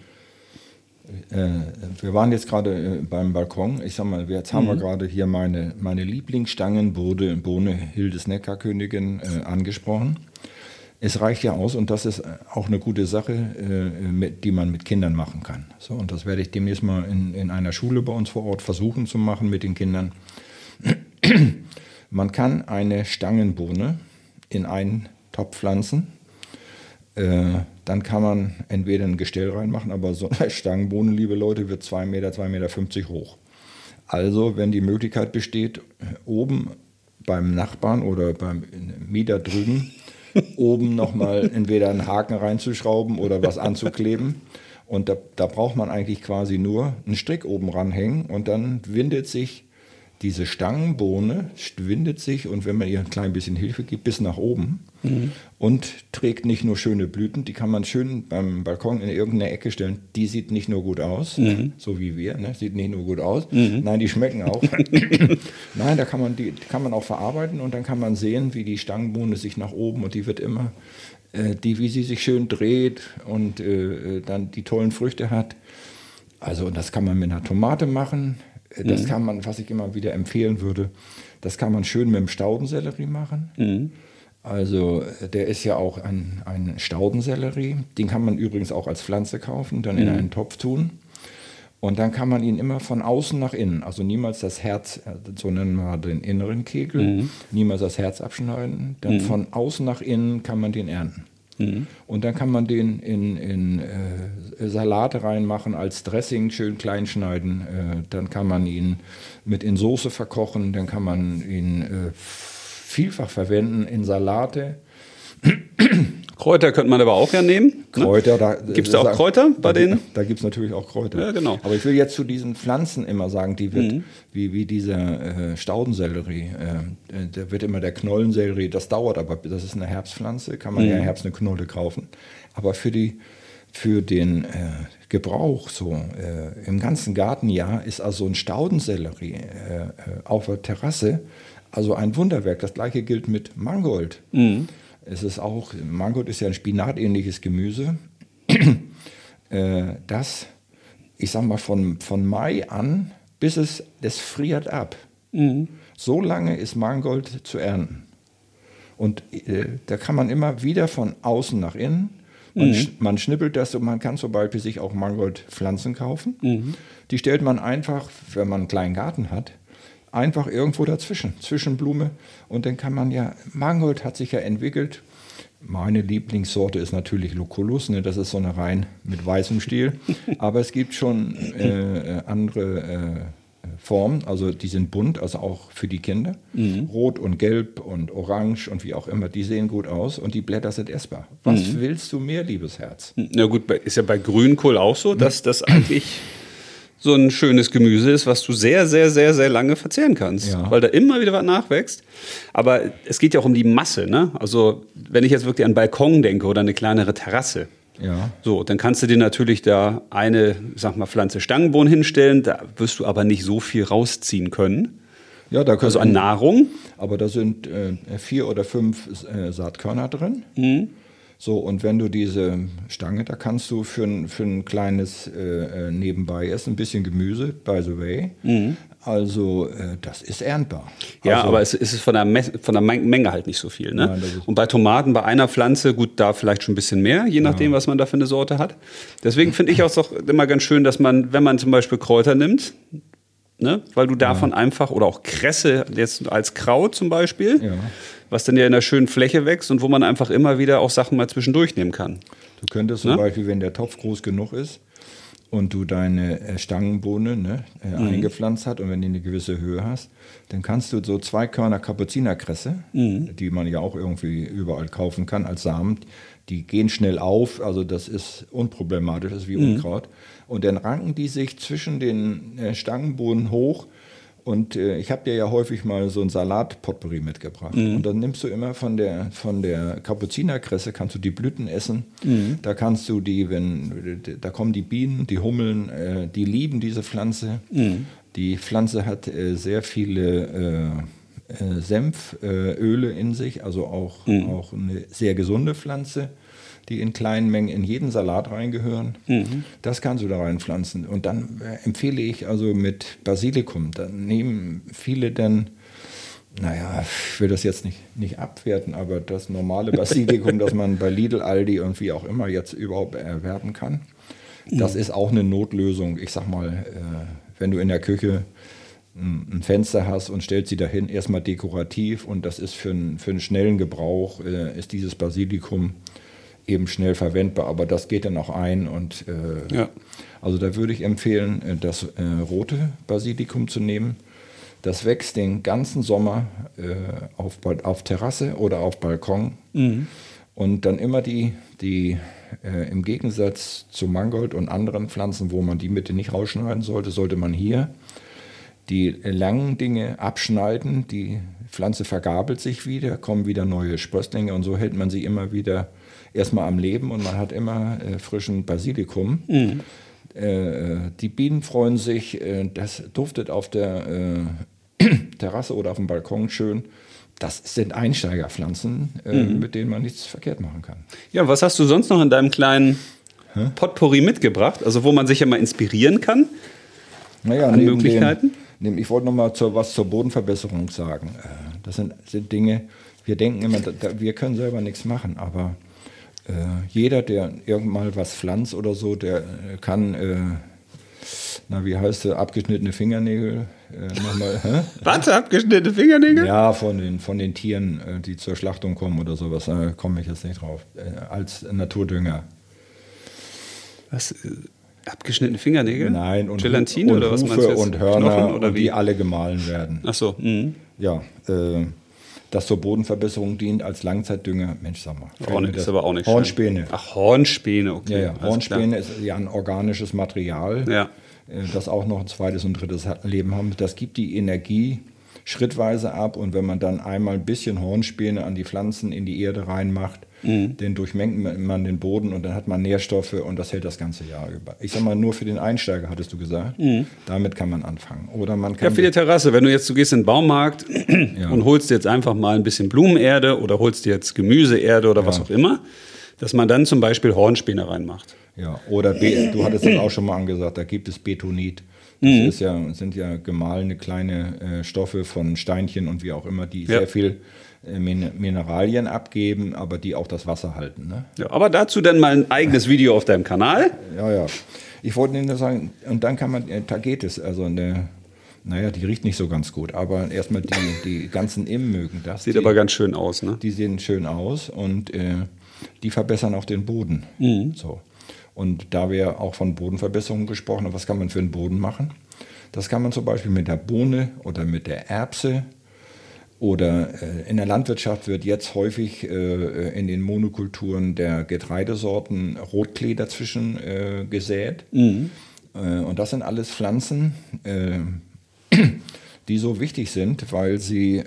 Wir waren jetzt gerade beim Balkon. Ich sag mal, jetzt haben wir gerade hier meine Lieblingsstangenbohne Hildes Neckarkönigin angesprochen. Es reicht ja aus und das ist auch eine gute Sache, die man mit Kindern machen kann. So, und das werde ich demnächst mal in einer Schule bei uns vor Ort versuchen zu machen mit den Kindern. Man kann eine Stangenbohne in einen Topf pflanzen. Dann kann man entweder ein Gestell reinmachen, aber so eine Stangenbohne, liebe Leute, wird 2 Meter, 2,50 Meter hoch. Also, wenn die Möglichkeit besteht, oben beim Nachbarn oder beim Mieter drüben, oben nochmal entweder einen Haken reinzuschrauben oder was anzukleben. Und da braucht man eigentlich quasi nur einen Strick oben ranhängen und dann windet sich diese Stangenbohne, und wenn man ihr ein klein bisschen Hilfe gibt, bis nach oben und trägt nicht nur schöne Blüten, die kann man schön beim Balkon in irgendeine Ecke stellen. Die sieht nicht nur gut aus, so wie wir, ne? Sieht nicht nur gut aus, nein, die schmecken auch. Nein, die kann man auch verarbeiten und dann kann man sehen, wie die Stangenbohne sich nach oben und die wird immer, wie sie sich schön dreht und dann die tollen Früchte hat. Also das kann man mit einer Tomate machen. Das kann man, was ich immer wieder empfehlen würde, das kann man schön mit dem Staudensellerie machen. Also der ist ja auch ein Staudensellerie. Den kann man übrigens auch als Pflanze kaufen, dann in einen Topf tun. Und dann kann man ihn immer von außen nach innen, also niemals das Herz, so nennen wir den inneren Kegel, niemals das Herz abschneiden. Dann von außen nach innen kann man den ernten. Und dann kann man den in Salate reinmachen, als Dressing schön klein schneiden. Dann kann man ihn in Soße verkochen. Dann kann man ihn vielfach verwenden in Salate. Kräuter könnte man aber auch ja nehmen. Kräuter, gibt es da auch Kräuter bei denen? Da gibt es natürlich auch Kräuter. Ja, genau. Aber ich will jetzt zu diesen Pflanzen immer sagen, die wird, wie dieser Staudensellerie, da wird immer der Knollensellerie, das dauert aber, das ist eine Herbstpflanze, kann man ja im Herbst eine Knolle kaufen. Aber für den Gebrauch so im ganzen Gartenjahr ist also ein Staudensellerie auf der Terrasse also ein Wunderwerk. Das gleiche gilt mit Mangold. Es ist auch, Mangold ist ja ein spinatähnliches Gemüse, das, ich sag mal, von Mai an, bis es friert ab. So lange ist Mangold zu ernten. Und da kann man immer wieder von außen nach innen, man schnippelt das und man kann zum Beispiel sich auch Mangoldpflanzen kaufen. Die stellt man einfach, wenn man einen kleinen Garten hat, einfach irgendwo dazwischen, zwischen Blume. Und dann kann man ja, Mangold hat sich ja entwickelt. Meine Lieblingssorte ist natürlich Lucullus, ne? Das ist so eine rein mit weißem Stiel. Aber es gibt schon andere Formen, also die sind bunt, also auch für die Kinder. Rot und gelb und orange und wie auch immer, die sehen gut aus und die Blätter sind essbar. Was willst du mehr, liebes Herz? Na gut, ist ja bei Grünkohl auch so, dass das eigentlich so ein schönes Gemüse ist, was du sehr, sehr, sehr, sehr lange verzehren kannst, weil da immer wieder was nachwächst. Aber es geht ja auch um die Masse, ne? Also wenn ich jetzt wirklich an einen Balkon denke oder eine kleinere Terrasse, so, dann kannst du dir natürlich da eine, sag mal, Pflanze Stangenbohnen hinstellen, da wirst du aber nicht so viel rausziehen können. Ja, da also an Nahrung. Aber da sind 4 oder 5 Saatkörner drin. So, und wenn du diese Stange, da kannst du für ein kleines nebenbei essen, ein bisschen Gemüse, by the way. Also das ist erntbar. Ja, also, aber es ist von der Menge halt nicht so viel. Ne? Nein, und bei Tomaten, bei einer Pflanze, gut, da vielleicht schon ein bisschen mehr, je nachdem, was man da für eine Sorte hat. Deswegen finde ich auch immer ganz schön, dass man, wenn man zum Beispiel Kräuter nimmt, ne? Weil du davon einfach, oder auch Kresse jetzt als Kraut zum Beispiel, was dann ja in einer schönen Fläche wächst und wo man einfach immer wieder auch Sachen mal zwischendurch nehmen kann. Du könntest zum Beispiel, wenn der Topf groß genug ist und du deine Stangenbohne eingepflanzt hast und wenn die eine gewisse Höhe hast, dann kannst du so 2 Körner Kapuzinerkresse, die man ja auch irgendwie überall kaufen kann als Samen, die gehen schnell auf, also das ist unproblematisch, das ist wie Unkraut. Und dann ranken die sich zwischen den Stangenbohnen hoch. Und ich habe dir ja häufig mal so ein Salatpotpourri mitgebracht. Und dann nimmst du immer von der Kapuzinerkresse, kannst du die Blüten essen. Da kannst du da kommen die Bienen, die Hummeln, die lieben diese Pflanze. Die Pflanze hat sehr viele Senföle in sich, also auch eine sehr gesunde Pflanze, die in kleinen Mengen in jeden Salat reingehören. Das kannst du da reinpflanzen. Und dann empfehle ich also mit Basilikum. Dann nehmen viele dann, naja, ich will das jetzt nicht abwerten, aber das normale Basilikum, das man bei Lidl, Aldi und wie auch immer jetzt überhaupt erwerben kann, das ist auch eine Notlösung. Ich sag mal, wenn du in der Küche ein Fenster hast und stellst sie dahin, erstmal dekorativ und das ist für einen schnellen Gebrauch, ist dieses Basilikum eben schnell verwendbar, aber das geht dann auch ein und also da würde ich empfehlen, das rote Basilikum zu nehmen. Das wächst den ganzen Sommer auf Terrasse oder auf Balkon und dann immer die im Gegensatz zu Mangold und anderen Pflanzen, wo man die Mitte nicht rausschneiden sollte man hier die langen Dinge abschneiden, die Pflanze vergabelt sich wieder, kommen wieder neue Sprösslinge und so hält man sie immer wieder erstmal am Leben und man hat immer frischen Basilikum. Die Bienen freuen sich, das duftet auf der Terrasse oder auf dem Balkon schön. Das sind Einsteigerpflanzen, mit denen man nichts verkehrt machen kann. Ja, was hast du sonst noch in deinem kleinen Potpourri mitgebracht? Also wo man sich ja mal inspirieren kann an Möglichkeiten? Ich wollte noch mal was zur Bodenverbesserung sagen. Das sind Dinge, wir denken immer, wir können selber nichts machen, aber jeder, der irgendwann mal was pflanzt oder so, der kann, wie heißt es, abgeschnittene Fingernägel nochmal. Was? Abgeschnittene Fingernägel? Ja, von den Tieren, die zur Schlachtung kommen oder sowas, da komme ich jetzt nicht drauf. Als Naturdünger. Was? Abgeschnittene Fingernägel? Nein, und Gelatine oder was meinst du jetzt? Und Hörner, oder die alle gemahlen werden. Ach so. Ja, das zur Bodenverbesserung dient als Langzeitdünger. Mensch, sag mal. Ist aber auch nicht Hornspäne. Schön. Ach, Hornspäne, okay. Ja. Hornspäne ist ja ein organisches Material, das auch noch ein zweites und drittes Leben haben. Das gibt die Energie schrittweise ab und wenn man dann einmal ein bisschen Hornspäne an die Pflanzen in die Erde reinmacht, dann durchmengt man den Boden und dann hat man Nährstoffe und das hält das ganze Jahr über. Ich sag mal, nur für den Einsteiger, hattest du gesagt, damit kann man anfangen. Oder man kann für die Terrasse, wenn du gehst in den Baumarkt und holst dir jetzt einfach mal ein bisschen Blumenerde oder holst dir jetzt Gemüseerde oder was auch immer, dass man dann zum Beispiel Hornspäne reinmacht. Ja, oder du hattest das auch schon mal angesagt, da gibt es Betonit. Das sind ja gemahlene kleine Stoffe von Steinchen und wie auch immer, die sehr viel Mineralien abgeben, aber die auch das Wasser halten. Ne? Ja, aber dazu dann mal ein eigenes Video auf deinem Kanal. Ja. Ich wollte Ihnen nur sagen, und dann kann man Tagetes, also die riecht nicht so ganz gut, aber erstmal die ganzen Immen mögen das. Sieht aber ganz schön aus, ne? Die sehen schön aus und die verbessern auch den Boden. So. Und da wir auch von Bodenverbesserungen gesprochen haben, was kann man für den Boden machen? Das kann man zum Beispiel mit der Bohne oder mit der Erbse oder in der Landwirtschaft wird jetzt häufig in den Monokulturen der Getreidesorten Rotklee dazwischen gesät. Und das sind alles Pflanzen, die so wichtig sind, weil sie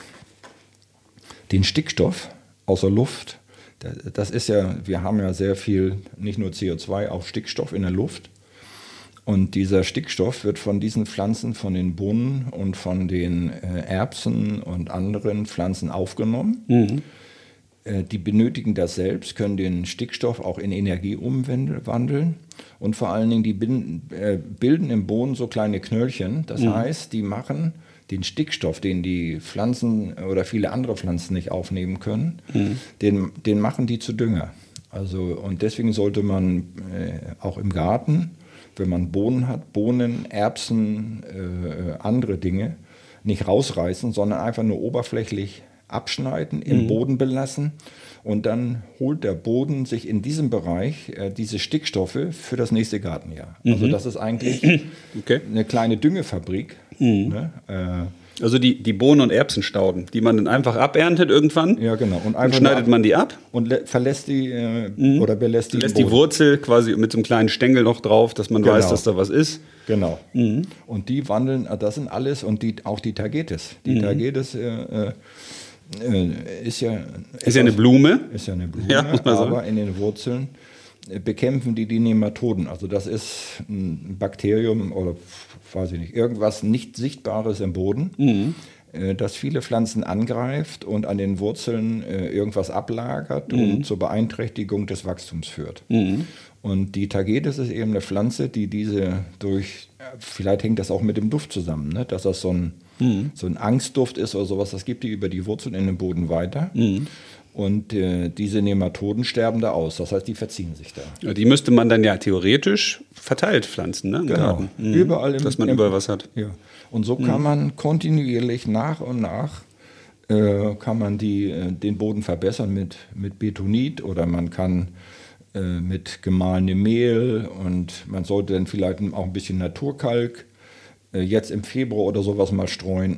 den Stickstoff aus der Luft, das ist ja, wir haben ja sehr viel, nicht nur CO2, auch Stickstoff in der Luft. Und dieser Stickstoff wird von diesen Pflanzen, von den Bohnen und von den Erbsen und anderen Pflanzen aufgenommen. Die benötigen das selbst, können den Stickstoff auch in Energie umwandeln. Und vor allen Dingen, die bilden im Boden so kleine Knöllchen. Das heißt, die machen den Stickstoff, den die Pflanzen oder viele andere Pflanzen nicht aufnehmen können, den machen die zu Dünger. Also, und deswegen sollte man auch im Garten wenn man Bohnen hat, Bohnen, Erbsen, andere Dinge, nicht rausreißen, sondern einfach nur oberflächlich abschneiden, im Boden belassen und dann holt der Boden sich in diesem Bereich diese Stickstoffe für das nächste Gartenjahr. Also das ist eigentlich eine kleine Düngefabrik. Ne? Also die Bohnen- und Erbsenstauden, die man dann einfach aberntet irgendwann. Ja, genau. Und dann schneidet man die ab. Und verlässt die oder belässt die. Lässt die Wurzel quasi mit so einem kleinen Stängel noch drauf, dass man weiß, dass da was ist. Genau. Und die wandeln, das sind alles, und auch die Tagetes. Die Tagetes ist ja eine Blume. Ist ja eine Blume, ja, muss man aber sagen. in den Wurzeln bekämpfen die Nematoden. Also das ist ein Bakterium oder weiß ich nicht, irgendwas nicht Sichtbares im Boden, das viele Pflanzen angreift und an den Wurzeln irgendwas ablagert und zur Beeinträchtigung des Wachstums führt. Und die Tagetes ist eben eine Pflanze, die vielleicht hängt das auch mit dem Duft zusammen, ne? Dass das so ein Angstduft ist oder sowas, das gibt die über die Wurzeln in den Boden weiter. Und diese Nematoden sterben da aus, das heißt, die verziehen sich da. Ja, die müsste man dann ja theoretisch verteilt pflanzen, ne? Im Garten. Überall dass man überall was hat. Ja. Und so kann man kontinuierlich nach und nach kann man den Boden verbessern mit Betonit, oder man kann mit gemahlenem Mehl, und man sollte dann vielleicht auch ein bisschen Naturkalk jetzt im Februar oder sowas mal streuen,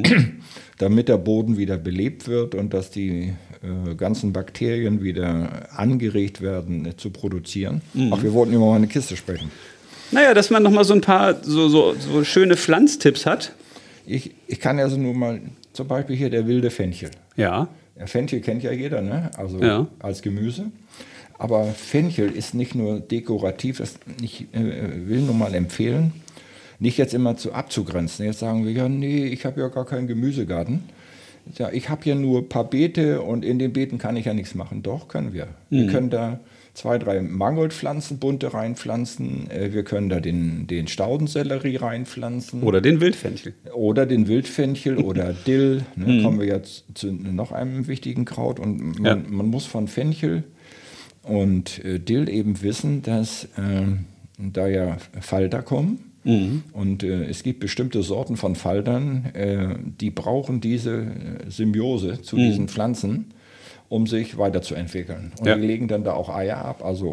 damit der Boden wieder belebt wird und dass die ganzen Bakterien wieder angeregt werden zu produzieren. Ach, wir wollten über meine Kiste sprechen. Naja, dass man nochmal so ein paar so schöne Pflanztipps hat. Ich kann also nur mal, zum Beispiel hier der wilde Fenchel. Ja. Ja, Fenchel kennt ja jeder, ne? Also als Gemüse. Aber Fenchel ist nicht nur dekorativ, ich will nur mal empfehlen, nicht jetzt immer abzugrenzen. Jetzt sagen wir, ja, nee, ich habe ja gar keinen Gemüsegarten. Ja, ich habe ja nur ein paar Beete und in den Beeten kann ich ja nichts machen. Doch, können wir. Wir können da 2, 3 Mangoldpflanzen, bunte reinpflanzen. Wir können da den Staudensellerie reinpflanzen. Oder den Wildfenchel. Oder den Wildfenchel oder Dill. Ne, kommen wir jetzt zu noch einem wichtigen Kraut. Und man muss von Fenchel und Dill eben wissen, dass da ja Falter kommen. Und es gibt bestimmte Sorten von Faltern, die brauchen diese Symbiose zu diesen Pflanzen, um sich weiterzuentwickeln. Und die legen dann da auch Eier ab. Also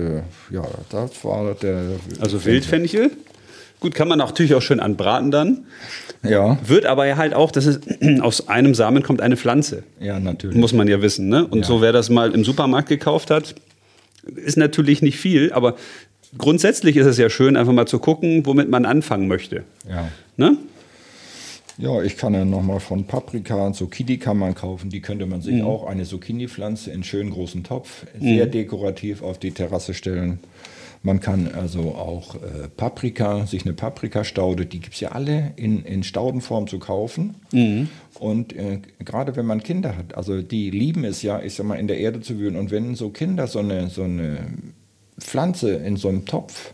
das war der. Also Wildfenchel. Gut, kann man natürlich auch schön anbraten dann. Ja. Wird aber ja halt auch, dass es aus einem Samen kommt eine Pflanze. Ja, natürlich. Muss man ja wissen, ne? Und so, wer das mal im Supermarkt gekauft hat, ist natürlich nicht viel, aber grundsätzlich ist es ja schön, einfach mal zu gucken, womit man anfangen möchte. Ja. Ne? Ja, ich kann ja nochmal von Paprika und Zucchini kann man kaufen. Die könnte man sich auch, eine Zucchini-Pflanze in schönen großen Topf, sehr dekorativ auf die Terrasse stellen. Man kann also auch sich eine Paprikastaude, die gibt es ja alle in Staudenform zu kaufen. Und gerade wenn man Kinder hat, also die lieben es ja, ich sag mal, in der Erde zu wühlen. Und wenn so Kinder so eine Pflanze in so einem Topf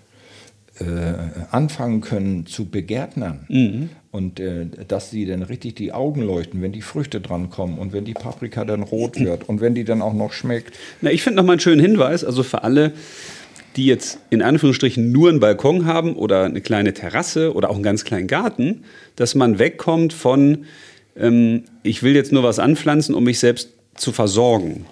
anfangen können zu begärtnern und dass sie dann richtig die Augen leuchten, wenn die Früchte dran kommen und wenn die Paprika dann rot wird und wenn die dann auch noch schmeckt. Na, ich finde nochmal einen schönen Hinweis, also für alle, die jetzt in Anführungsstrichen nur einen Balkon haben oder eine kleine Terrasse oder auch einen ganz kleinen Garten, dass man wegkommt von ich will jetzt nur was anpflanzen, um mich selbst zu versorgen.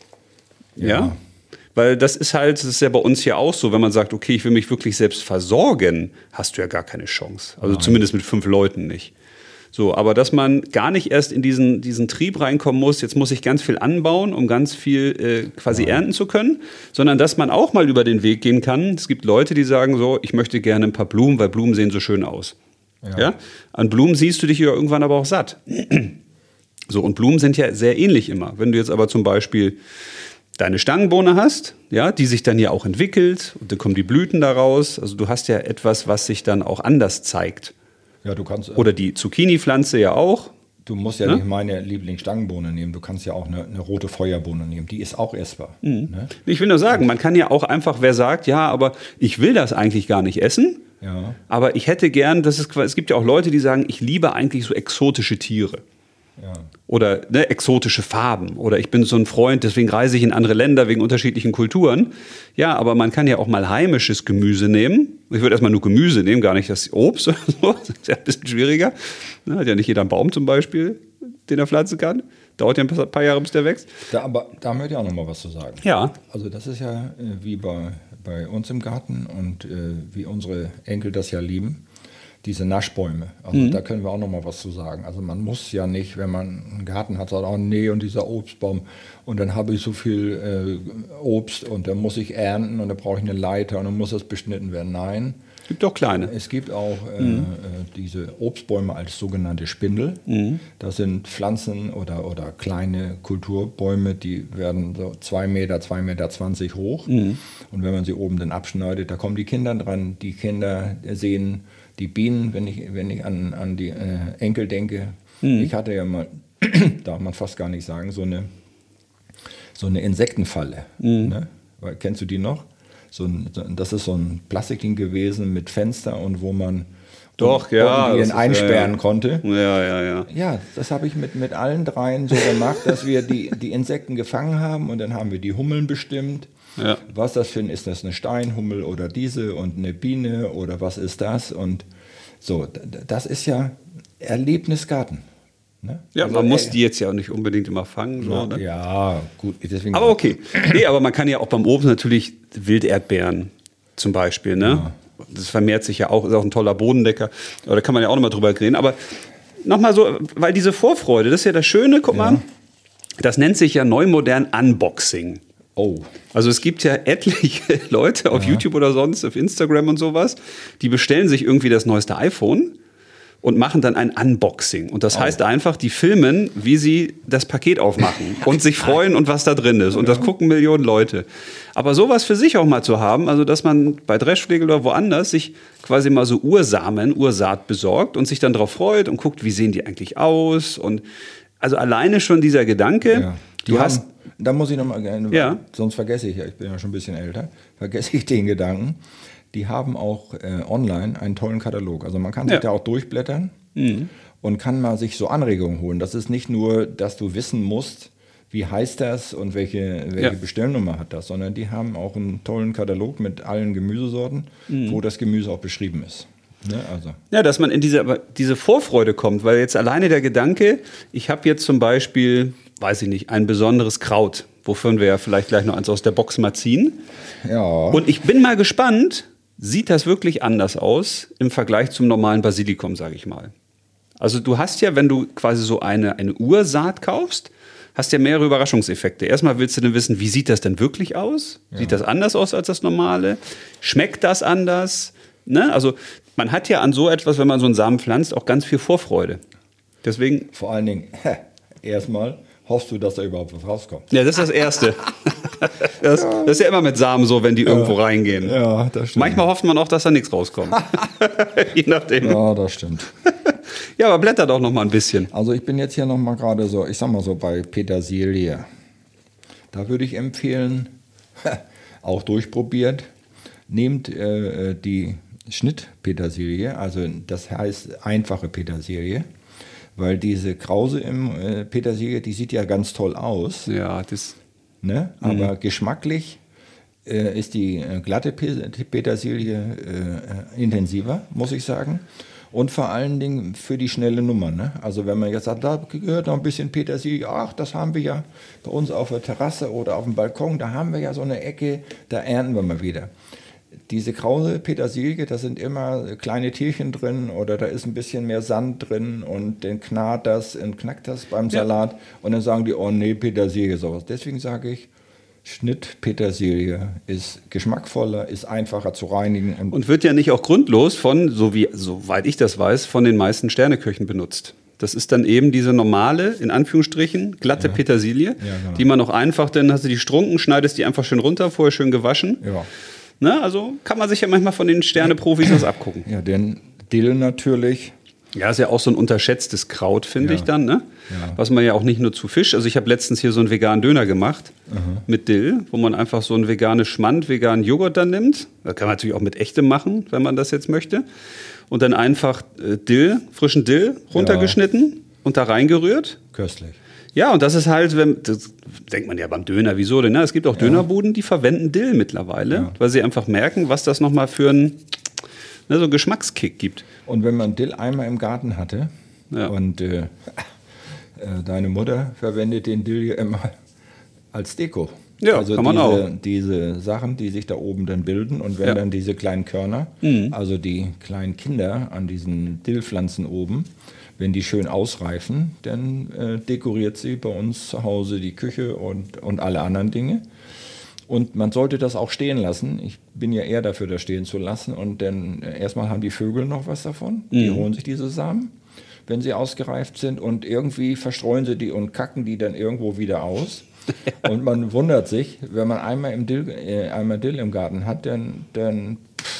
Ja? Weil das ist ja bei uns hier auch so, wenn man sagt, okay, ich will mich wirklich selbst versorgen, hast du ja gar keine Chance. Also zumindest mit 5 Leuten nicht. So, aber dass man gar nicht erst in diesen Trieb reinkommen muss, jetzt muss ich ganz viel anbauen, um ganz viel quasi ernten zu können, sondern dass man auch mal über den Weg gehen kann. Es gibt Leute, die sagen so, ich möchte gerne ein paar Blumen, weil Blumen sehen so schön aus. Ja? An Blumen siehst du dich ja irgendwann aber auch satt. So, und Blumen sind ja sehr ähnlich immer. Wenn du jetzt aber zum Beispiel deine Stangenbohne hast, ja, die sich dann ja auch entwickelt und dann kommen die Blüten daraus. Also du hast ja etwas, was sich dann auch anders zeigt. Ja, du kannst. Oder die Zucchini-Pflanze ja auch. Du musst ja nicht meine Lieblingsstangenbohne nehmen. Du kannst ja auch eine rote Feuerbohne nehmen. Die ist auch essbar. Ne? Ich will nur sagen, man kann ja auch einfach, wer sagt, ja, aber ich will das eigentlich gar nicht essen. Ja. Aber ich hätte gern, es gibt ja auch Leute, die sagen, ich liebe eigentlich so exotische Tiere. Ja. Oder ne, exotische Farben. Oder ich bin so ein Freund, deswegen reise ich in andere Länder wegen unterschiedlichen Kulturen. Ja, aber man kann ja auch mal heimisches Gemüse nehmen. Ich würde erstmal nur Gemüse nehmen, gar nicht das Obst oder so. Das ist ja ein bisschen schwieriger. Ne, hat ja nicht jeder einen Baum zum Beispiel, den er pflanzen kann. Dauert ja ein paar Jahre, bis der wächst. Aber da möchte ich auch noch mal was zu sagen. Ja. Also das ist ja wie bei uns im Garten und wie unsere Enkel das ja lieben. Diese Naschbäume, also da können wir auch noch mal was zu sagen. Also man muss ja nicht, wenn man einen Garten hat, sagen, oh nee, und dieser Obstbaum und dann habe ich so viel Obst und dann muss ich ernten und dann brauche ich eine Leiter und dann muss das beschnitten werden. Nein. Es gibt auch kleine. Es gibt auch diese Obstbäume als sogenannte Spindel. Das sind Pflanzen oder kleine Kulturbäume, die werden so 2 Meter, 2,20 Meter hoch. Und wenn man sie oben dann abschneidet, da kommen die Kinder dran. Die Kinder sehen die Bienen, wenn ich an die Enkel denke. Ich hatte ja mal, darf man fast gar nicht sagen, so eine Insektenfalle. Ne? Kennst du die noch? Das ist so ein Plastikding gewesen mit Fenster und wo man einsperren konnte. Ja. Ja, das habe ich mit allen dreien so gemacht, dass wir die Insekten gefangen haben und dann haben wir die Hummeln bestimmt. Ja. Was das für ist das eine Steinhummel oder diese und eine Biene oder was ist das? Und so, das ist ja Erlebnisgarten. Ne? Ja, also, man muss die jetzt ja auch nicht unbedingt immer fangen. So, ne? Ja, gut. Deswegen aber okay. Nee, aber man kann ja auch beim Obst natürlich Wilderdbeeren zum Beispiel. Ne? Ja. Das vermehrt sich ja auch, ist auch ein toller Bodendecker. Aber da kann man ja auch nochmal drüber reden. Aber nochmal so, weil diese Vorfreude, das ist ja das Schöne, guck mal, das nennt sich ja neumodern Unboxing. Oh. Also es gibt ja etliche Leute auf YouTube oder sonst, auf Instagram und sowas, die bestellen sich irgendwie das neueste iPhone und machen dann ein Unboxing. Und das heißt einfach, die filmen, wie sie das Paket aufmachen und sich freuen und was da drin ist. Und das gucken Millionen Leute. Aber sowas für sich auch mal zu haben, also dass man bei Dreschflegel oder woanders sich quasi mal so Ursaat besorgt und sich dann drauf freut und guckt, wie sehen die eigentlich aus. Und also alleine schon dieser Gedanke, da muss ich nochmal gerne, sonst vergesse ich bin ja schon ein bisschen älter, vergesse ich den Gedanken. Die haben auch online einen tollen Katalog. Also man kann sich da auch durchblättern und kann mal sich so Anregungen holen. Das ist nicht nur, dass du wissen musst, wie heißt das und welche Bestellnummer hat das, sondern die haben auch einen tollen Katalog mit allen Gemüsesorten, wo das Gemüse auch beschrieben ist. Ne, also. Ja, dass man in diese Vorfreude kommt, weil jetzt alleine der Gedanke, ich habe jetzt zum Beispiel, weiß ich nicht, ein besonderes Kraut, wovon wir ja vielleicht gleich noch eins aus der Box mal ziehen. Ja. Und ich bin mal gespannt, sieht das wirklich anders aus im Vergleich zum normalen Basilikum, sage ich mal. Also du hast ja, wenn du quasi so eine Ursaat kaufst, hast ja mehrere Überraschungseffekte. Erstmal willst du dann wissen, wie sieht das denn wirklich aus? Ja. Sieht das anders aus als das normale? Schmeckt das anders? Ne? Also man hat ja an so etwas, wenn man so einen Samen pflanzt, auch ganz viel Vorfreude. Deswegen vor allen Dingen, erstmal hoffst du, dass da überhaupt was rauskommt. Ja, das ist das Erste. Das ist ja immer mit Samen so, wenn die irgendwo reingehen. Ja, das stimmt. Manchmal hofft man auch, dass da nichts rauskommt. Je nachdem. Ja, das stimmt. Ja, aber blätter doch noch mal ein bisschen. Also ich bin jetzt hier noch mal gerade so, ich sag mal so bei Petersilie. Da würde ich empfehlen, auch durchprobiert, nehmt die Schnittpetersilie, also das heißt einfache Petersilie, weil diese Krause im Petersilie, die sieht ja ganz toll aus. Ja, das. Ne? Aber geschmacklich ist die glatte Petersilie intensiver, muss ich sagen. Und vor allen Dingen für die schnelle Nummer. Ne? Also wenn man jetzt sagt, da gehört noch ein bisschen Petersilie, ach, das haben wir ja bei uns auf der Terrasse oder auf dem Balkon, da haben wir ja so eine Ecke, da ernten wir mal wieder. Diese krause Petersilie, da sind immer kleine Tierchen drin oder da ist ein bisschen mehr Sand drin und dann knackt das beim Salat und dann sagen die, oh nee, Petersilie, sowas. Deswegen sage ich, Schnittpetersilie ist geschmackvoller, ist einfacher zu reinigen. Und wird ja nicht auch grundlos soweit ich das weiß, von den meisten Sterneköchen benutzt. Das ist dann eben diese normale, in Anführungsstrichen, glatte Petersilie, genau. Die man auch einfach, dann hast du die Strunken, schneidest die einfach schön runter, vorher schön gewaschen. Ja. Ne, also kann man sich ja manchmal von den Sterneprofis was abgucken. Ja, den Dill natürlich. Ja, ist ja auch so ein unterschätztes Kraut, finde ich dann, ne? Ja. Was man ja auch nicht nur zu Fisch, also ich habe letztens hier so einen veganen Döner gemacht mit Dill, wo man einfach so einen veganen Schmand, veganen Joghurt dann nimmt. Das kann man natürlich auch mit echtem machen, wenn man das jetzt möchte. Und dann einfach frischen Dill runtergeschnitten, und da reingerührt. Köstlich. Ja, und das ist halt, das denkt man ja beim Döner, wieso denn? Ne? Es gibt auch Dönerbuden, die verwenden Dill mittlerweile, weil sie einfach merken, was das nochmal für einen so einen Geschmackskick gibt. Und wenn man Dill einmal im Garten hatte und deine Mutter verwendet den Dill ja immer als Deko. Ja, also kann man auch. Diese Sachen, die sich da oben dann bilden und wenn dann diese kleinen Körner, also die kleinen Kinder an diesen Dillpflanzen oben, wenn die schön ausreifen, dann dekoriert sie bei uns zu Hause die Küche und alle anderen Dinge. Und man sollte das auch stehen lassen. Ich bin ja eher dafür, das stehen zu lassen. Und dann erstmal haben die Vögel noch was davon. Die holen sich diese Samen, wenn sie ausgereift sind. Und irgendwie verstreuen sie die und kacken die dann irgendwo wieder aus. Und man wundert sich, wenn man einmal Dill im Garten hat, dann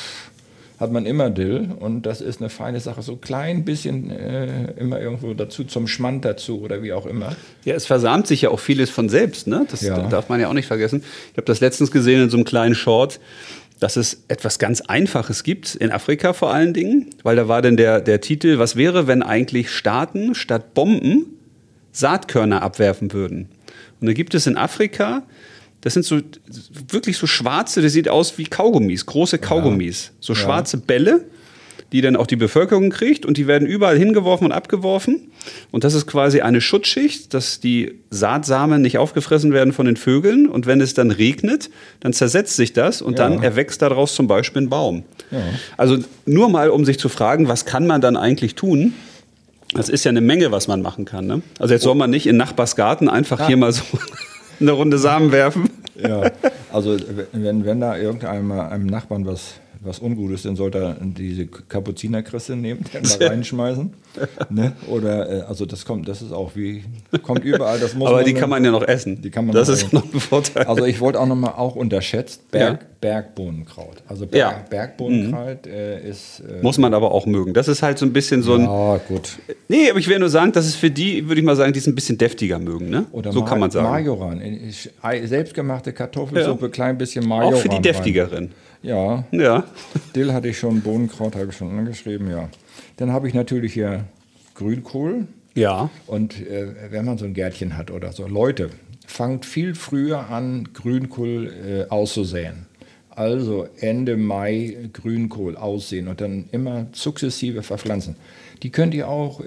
hat man immer Dill. Und das ist eine feine Sache. So ein klein bisschen immer irgendwo dazu, zum Schmand dazu oder wie auch immer. Ja, es versamt sich ja auch vieles von selbst. Ne? Das darf man ja auch nicht vergessen. Ich habe das letztens gesehen in so einem kleinen Short, dass es etwas ganz Einfaches gibt, in Afrika vor allen Dingen. Weil da war dann der Titel, was wäre, wenn eigentlich Staaten statt Bomben Saatkörner abwerfen würden. Und da gibt es in Afrika, das sind so wirklich so schwarze, das sieht aus wie Kaugummis, große Kaugummis. So schwarze Bälle, die dann auch die Bevölkerung kriegt und die werden überall hingeworfen und abgeworfen. Und das ist quasi eine Schutzschicht, dass die Saatsamen nicht aufgefressen werden von den Vögeln. Und wenn es dann regnet, dann zersetzt sich das und dann erwächst daraus zum Beispiel ein Baum. Ja. Also nur mal, um sich zu fragen, was kann man dann eigentlich tun? Das ist ja eine Menge, was man machen kann. Ne? Also jetzt soll man nicht in Nachbarsgarten einfach hier mal so eine Runde Samen werfen. Ja, also wenn da einem Nachbarn was Ungutes, dann sollte er diese Kapuzinerkresse nehmen, den mal reinschmeißen. Ne? Oder, also das ist auch kommt überall. Das muss aber die kann man ja noch essen. Das ist noch ein Vorteil. Also ich wollte auch nochmal unterschätzt, Bergbohnenkraut. Also Bergbohnenkraut ist... muss man aber auch mögen. Das ist halt so ein bisschen so ein... Ja, gut. Nee, aber ich will nur sagen, das ist für die, würde ich mal sagen, die es ein bisschen deftiger mögen. Ne? Oder so kann man sagen. Majoran. Selbstgemachte Kartoffelsuppe, klein bisschen Majoran. Auch für die deftigeren. Ja. Dill hatte ich schon, Bohnenkraut habe ich schon angeschrieben, ja. Dann habe ich natürlich hier Grünkohl. Ja. Und wenn man so ein Gärtchen hat oder so, Leute, fangt viel früher an, Grünkohl auszusäen. Also Ende Mai Grünkohl aussehen und dann immer sukzessive verpflanzen. Die könnt ihr auch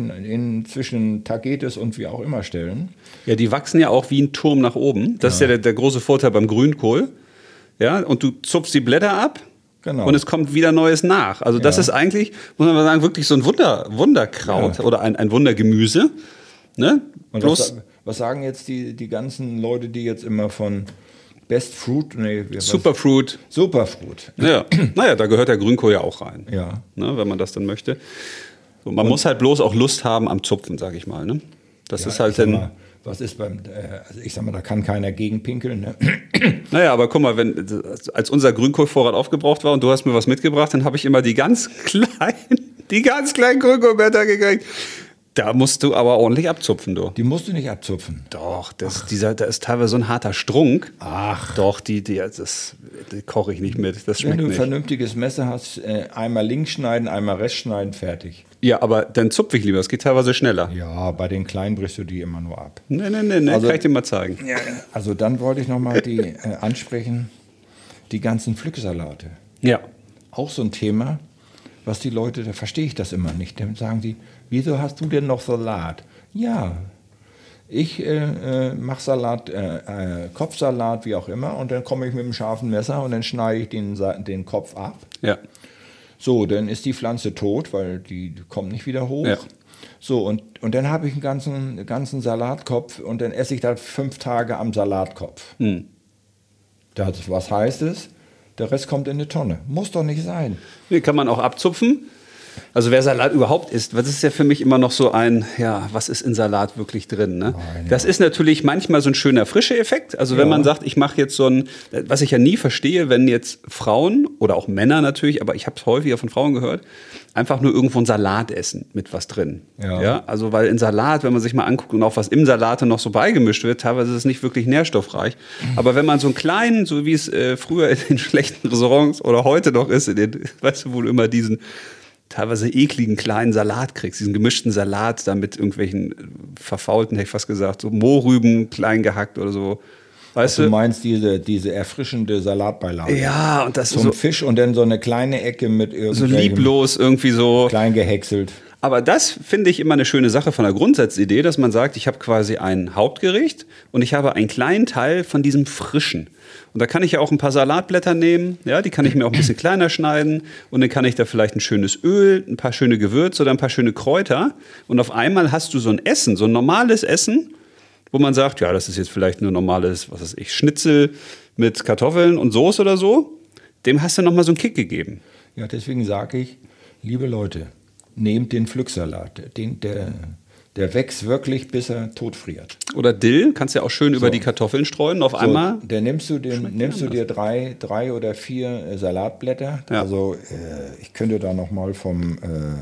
in zwischen Tagetes und wie auch immer stellen. Ja, die wachsen ja auch wie ein Turm nach oben. Das ist ja der große Vorteil beim Grünkohl. Ja, und du zupfst die Blätter ab und es kommt wieder Neues nach. Also das ist eigentlich, muss man mal sagen, wirklich so ein Wunderkraut oder ein Wundergemüse. Ne? Und was sagen jetzt die ganzen Leute, die jetzt immer von Best Fruit? Superfruit. Superfruit. Ja. Naja, da gehört der Grünkohl ja auch rein. Ja. Ne, wenn man das dann möchte. So, man muss halt bloß auch Lust haben am Zupfen, sag ich mal. Ne? Das ist halt dann... Was ist also ich sag mal, da kann keiner gegen pinkeln. Ne? Naja, aber guck mal, als unser Grünkohlvorrat aufgebraucht war und du hast mir was mitgebracht, dann habe ich immer die ganz kleinen Grünkohlblätter gekriegt. Da musst du aber ordentlich abzupfen, du. Die musst du nicht abzupfen. Doch, da ist teilweise so ein harter Strunk. Ach. Doch, das koche ich nicht mit. Das schmeckt nicht. Wenn du ein vernünftiges Messer hast, einmal links schneiden, einmal rechts schneiden, fertig. Ja, aber dann zupfe ich lieber. Es geht teilweise schneller. Ja, bei den Kleinen brichst du die immer nur ab. Nee, also, kann ich dir mal zeigen. Ja, also dann wollte ich nochmal ansprechen, die ganzen Pflücksalate. Ja. Auch so ein Thema, was die Leute, da verstehe ich das immer nicht. Dann sagen die, wieso hast du denn noch Salat? Ja, ich mache Salat, Kopfsalat, wie auch immer, und dann komme ich mit einem scharfen Messer und dann schneide ich den Kopf ab. Ja. So, dann ist die Pflanze tot, weil die kommt nicht wieder hoch. Ja. So, und dann habe ich einen ganzen Salatkopf und dann esse ich da 5 Tage am Salatkopf. Was heißt es? Der Rest kommt in eine Tonne. Muss doch nicht sein. Nee, kann man auch abzupfen. Also wer Salat überhaupt isst, das ist ja für mich immer noch so was ist in Salat wirklich drin? Ne? Das ist natürlich manchmal so ein schöner Frische-Effekt. Also wenn man sagt, ich mache jetzt was ich ja nie verstehe, wenn jetzt Frauen oder auch Männer natürlich, aber ich habe es häufiger von Frauen gehört, einfach nur irgendwo einen Salat essen mit was drin. Ja, also weil in Salat, wenn man sich mal anguckt und auch was im Salat noch so beigemischt wird, teilweise ist es nicht wirklich nährstoffreich. Aber wenn man so einen kleinen, so wie es früher in den schlechten Restaurants oder heute noch ist, weißt du, wo du immer diesen teilweise ekligen kleinen Salat kriegst, diesen gemischten Salat da mit irgendwelchen verfaulten, hätte ich fast gesagt, so Mohrrüben klein gehackt oder so. Weißt du meinst diese erfrischende Salatbeilage? Ja, und das zum so Fisch und dann so eine kleine Ecke mit so lieblos irgendwie so klein gehäckselt. Aber das finde ich immer eine schöne Sache von der Grundsatzidee, dass man sagt, ich habe quasi ein Hauptgericht und ich habe einen kleinen Teil von diesem Frischen. Und da kann ich ja auch ein paar Salatblätter nehmen, ja, die kann ich mir auch ein bisschen kleiner schneiden und dann kann ich da vielleicht ein schönes Öl, ein paar schöne Gewürze oder ein paar schöne Kräuter und auf einmal hast du so ein Essen, so ein normales Essen, wo man sagt, ja, das ist jetzt vielleicht nur normales, was weiß ich, Schnitzel mit Kartoffeln und Soße oder so, dem hast du nochmal so einen Kick gegeben. Ja, deswegen sage ich, liebe Leute, nehmt den Pflücksalat, der wächst wirklich, bis er totfriert. Oder Dill, kannst du ja auch schön über die Kartoffeln streuen, auf einmal. Dann nimmst du dir drei oder vier Salatblätter. Ja. Also ich könnte da nochmal vom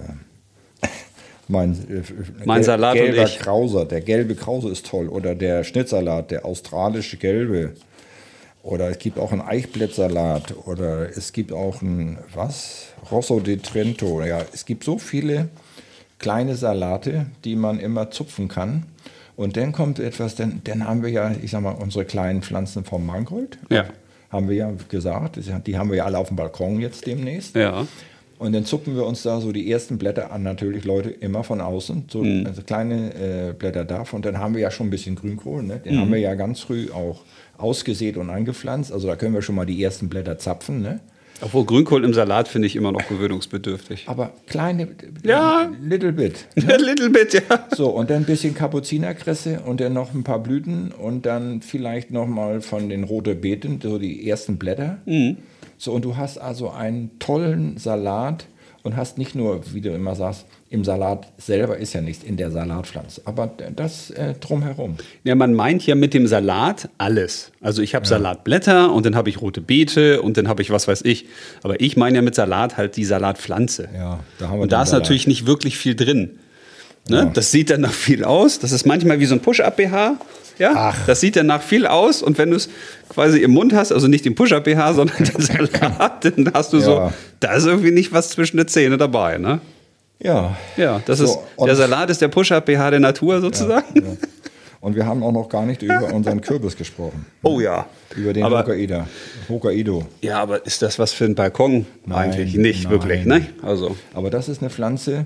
mein Salat gelber und ich. Krauser, der gelbe Krause ist toll. Oder der Schnittsalat, der australische gelbe. Oder es gibt auch einen Eichblättsalat. Oder es gibt auch ein, Rosso di Trento. Ja, es gibt so viele kleine Salate, die man immer zupfen kann. Und dann kommt etwas, dann haben wir ja, ich sag mal, unsere kleinen Pflanzen vom Mangold. Ja. Haben wir ja gesagt, die haben wir ja alle auf dem Balkon jetzt demnächst. Ja. Und dann zupfen wir uns da so die ersten Blätter an, natürlich Leute, immer von außen, so also kleine Blätter davon. Und dann haben wir ja schon ein bisschen Grünkohl, ne? Den haben wir ja ganz früh auch ausgesät und angepflanzt. Also da können wir schon mal die ersten Blätter zapfen, ne? Obwohl Grünkohl im Salat finde ich immer noch gewöhnungsbedürftig. Aber kleine, little bit. Ne? Little bit, ja. So, und dann ein bisschen Kapuzinerkresse und dann noch ein paar Blüten und dann vielleicht noch mal von den roten Beeten, so die ersten Blätter. So, und du hast also einen tollen Salat und hast nicht nur, wie du immer sagst, im Salat selber ist ja nichts, in der Salatpflanze, aber das drumherum. Ja, man meint ja mit dem Salat alles. Also ich habe Salatblätter und dann habe ich rote Beete und dann habe ich was weiß ich. Aber ich meine ja mit Salat halt die Salatpflanze. Ja, da haben wir und da ist Salat. Natürlich nicht wirklich viel drin. Ne? Ja. Das sieht dann nach viel aus. Das ist manchmal wie so ein Push-Up-BH. Ja? Ach. Das sieht dann nach viel aus und wenn du es quasi im Mund hast, also nicht den Push-Up-BH, sondern den Salat, dann hast du so, da ist irgendwie nicht was zwischen den Zähnen dabei, ne? Ja. Ja, das ist, der Salat ist der Push-Up-BH der Natur sozusagen. Ja. Und wir haben auch noch gar nicht über unseren Kürbis gesprochen. Oh ja. Über den Hokkaido. Ja, aber ist das was für ein Balkon? Eigentlich nicht wirklich, ne? Also. Aber das ist eine Pflanze,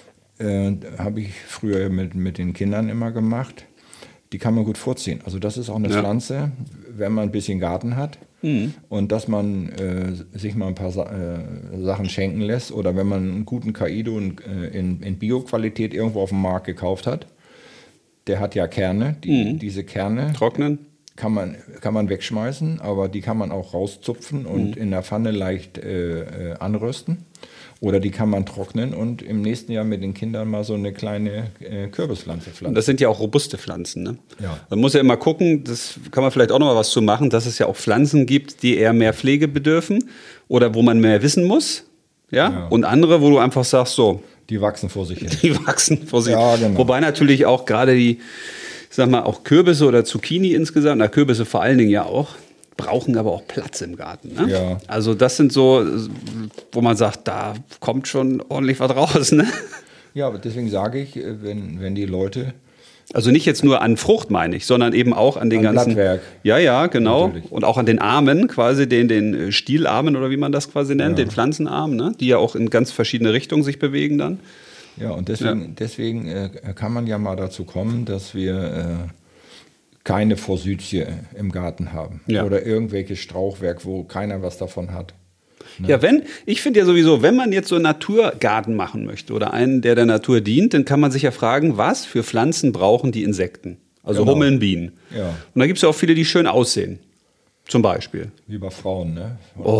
habe ich früher mit den Kindern immer gemacht. Die kann man gut vorziehen. Also das ist auch eine Pflanze, wenn man ein bisschen Garten hat und dass man sich mal ein paar Sachen schenken lässt oder wenn man einen guten Kaido in Bio-Qualität irgendwo auf dem Markt gekauft hat. Der hat ja Kerne. Diese Kerne trocknen kann man wegschmeißen, aber die kann man auch rauszupfen und in der Pfanne leicht anrösten. Oder die kann man trocknen und im nächsten Jahr mit den Kindern mal so eine kleine Kürbispflanze pflanzen. Das sind ja auch robuste Pflanzen, ne? Ja. Man muss ja immer gucken, das kann man vielleicht auch noch mal was zu machen, dass es ja auch Pflanzen gibt, die eher mehr Pflege bedürfen oder wo man mehr wissen muss. Ja? Und andere, wo du einfach sagst, so. Die wachsen vor sich hin. Die wachsen vor sich hin. Ja, genau. Wobei natürlich auch gerade die, sag mal, auch Kürbisse oder Zucchini insgesamt, Kürbisse vor allen Dingen ja auch, brauchen aber auch Platz im Garten. Ne? Ja. Also das sind so, wo man sagt, da kommt schon ordentlich was raus. Ne? Ja, aber deswegen sage ich, wenn die Leute... Also nicht jetzt nur an Frucht, meine ich, sondern eben auch an den ganzen... Blattwerk. Ja, genau. Natürlich. Und auch an den Armen, quasi den Stielarmen oder wie man das quasi nennt, den Pflanzenarmen, ne? Die ja auch in ganz verschiedene Richtungen sich bewegen dann. Ja, und deswegen kann man ja mal dazu kommen, dass wir... keine Forsythie im Garten haben. Ja. Oder irgendwelches Strauchwerk, wo keiner was davon hat. Ne? Ja, ich finde ja sowieso, wenn man jetzt so einen Naturgarten machen möchte oder einen, der Natur dient, dann kann man sich ja fragen, was für Pflanzen brauchen die Insekten? Also Genau. Hummeln, Bienen. Ja. Und da gibt es ja auch viele, die schön aussehen. Zum Beispiel. Wie bei Frauen, ne?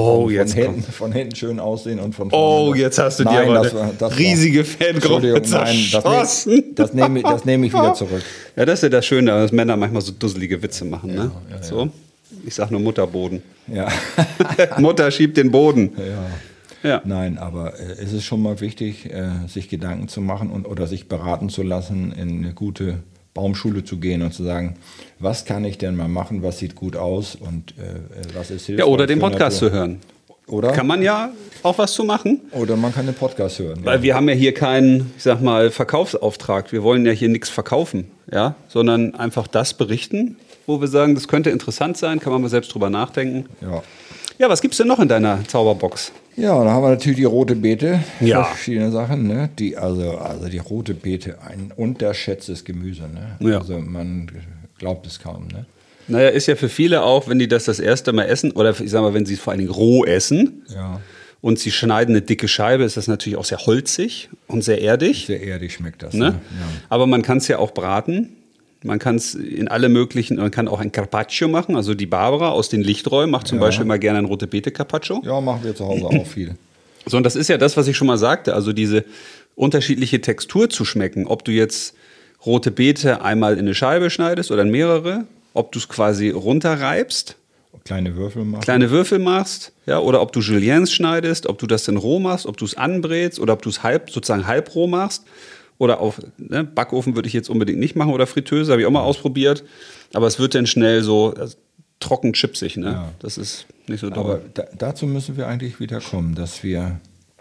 Von hinten schön aussehen und von vorne. Oh, jetzt hast du dir aber eine riesige Fangruppe zerschossen. Das nehme ich wieder zurück. Ja, das ist ja das Schöne, dass Männer manchmal so dusselige Witze machen, ne? Ja. So. Ich sag nur Mutterboden. Ja. Mutter schiebt den Boden. Ja. Nein, aber es ist schon mal wichtig, sich Gedanken zu machen oder sich beraten zu lassen, in eine gute Baumschule zu gehen und zu sagen, was kann ich denn mal machen, was sieht gut aus und was ist hilfreich. Ja, oder den Podcast zu hören. Oder? Kann man ja auch was zu machen. Oder man kann den Podcast hören. Weil wir haben ja hier keinen, ich sag mal, Verkaufsauftrag. Wir wollen ja hier nichts verkaufen, ja, sondern einfach das berichten, wo wir sagen, das könnte interessant sein, kann man mal selbst drüber nachdenken. Ja. Ja, was gibt's denn noch in deiner Zauberbox? Ja, da haben wir natürlich die rote Beete, Ja. verschiedene Sachen, ne? Also die rote Beete, ein unterschätztes Gemüse, ne? Ja. Also man glaubt es kaum, ne? Naja, ist ja für viele auch, wenn die das erste Mal essen, oder ich sag mal, wenn sie es vor allen Dingen roh essen, Ja. und sie schneiden eine dicke Scheibe, ist das natürlich auch sehr holzig und sehr erdig. Sehr erdig schmeckt das, Ne? ne? Ja. Aber man kann es ja auch braten. Man kann es in alle möglichen, man kann auch ein Carpaccio machen. Also die Barbara aus den Lichträumen macht zum Beispiel mal gerne ein rote Beete Carpaccio. Ja, machen wir zu Hause auch viel. So, und das ist ja das, was ich schon mal sagte. Also diese unterschiedliche Textur zu schmecken. Ob du jetzt rote Beete einmal in eine Scheibe schneidest oder in mehrere. Ob du es quasi runterreibst. Kleine Würfel machst, ja, oder ob du Juliennes schneidest, ob du das dann roh machst, ob du es anbrätst oder ob du es halb roh machst. Oder auf Backofen würde ich jetzt unbedingt nicht machen oder Fritteuse, habe ich auch mal ausprobiert. Aber es wird dann schnell so trocken chipsig, ne? Ja. Das ist nicht so doll. Aber dazu müssen wir eigentlich wieder kommen, dass wir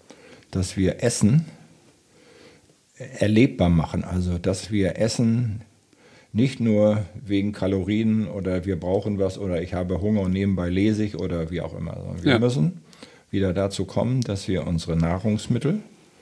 Essen erlebbar machen. Also, dass wir Essen nicht nur wegen Kalorien oder wir brauchen was oder ich habe Hunger und nebenbei lese ich oder wie auch immer. Sondern wir müssen wieder dazu kommen, dass wir unsere Nahrungsmittel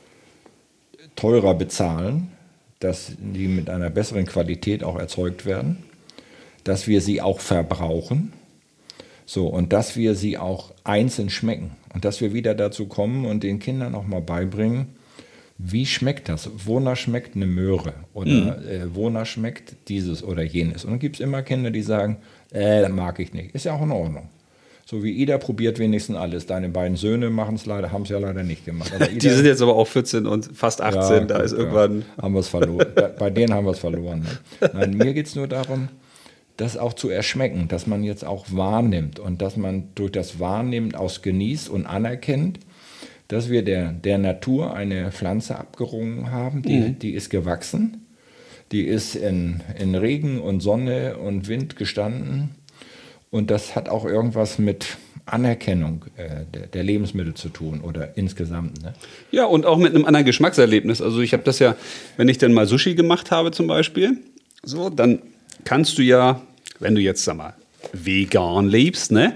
teurer bezahlen, dass die mit einer besseren Qualität auch erzeugt werden, dass wir sie auch verbrauchen, so, und dass wir sie auch einzeln schmecken und dass wir wieder dazu kommen und den Kindern auch mal beibringen, wie schmeckt das? Wonach schmeckt eine Möhre? Oder wonach schmeckt dieses oder jenes? Und dann gibt es immer Kinder, die sagen, das mag ich nicht. Ist ja auch in Ordnung. So wie Ida probiert wenigstens alles. Deine beiden Söhne haben es ja leider nicht gemacht. Aber Ida, die sind jetzt aber auch 14 und fast 18, ja, da ist irgendwann... haben wir es verloren. Bei denen haben wir es verloren. Ne? Nein, mir geht es nur darum, das auch zu erschmecken, dass man jetzt auch wahrnimmt und dass man durch das Wahrnehmen auch genießt und anerkennt, dass wir der Natur eine Pflanze abgerungen haben, die ist gewachsen, die ist in Regen und Sonne und Wind gestanden und das hat auch irgendwas mit Anerkennung der Lebensmittel zu tun oder insgesamt. Ne? Ja, und auch mit einem anderen Geschmackserlebnis. Also ich habe das ja, wenn ich dann mal Sushi gemacht habe zum Beispiel, so, dann kannst du ja, wenn du jetzt, sag mal, vegan lebst, ne,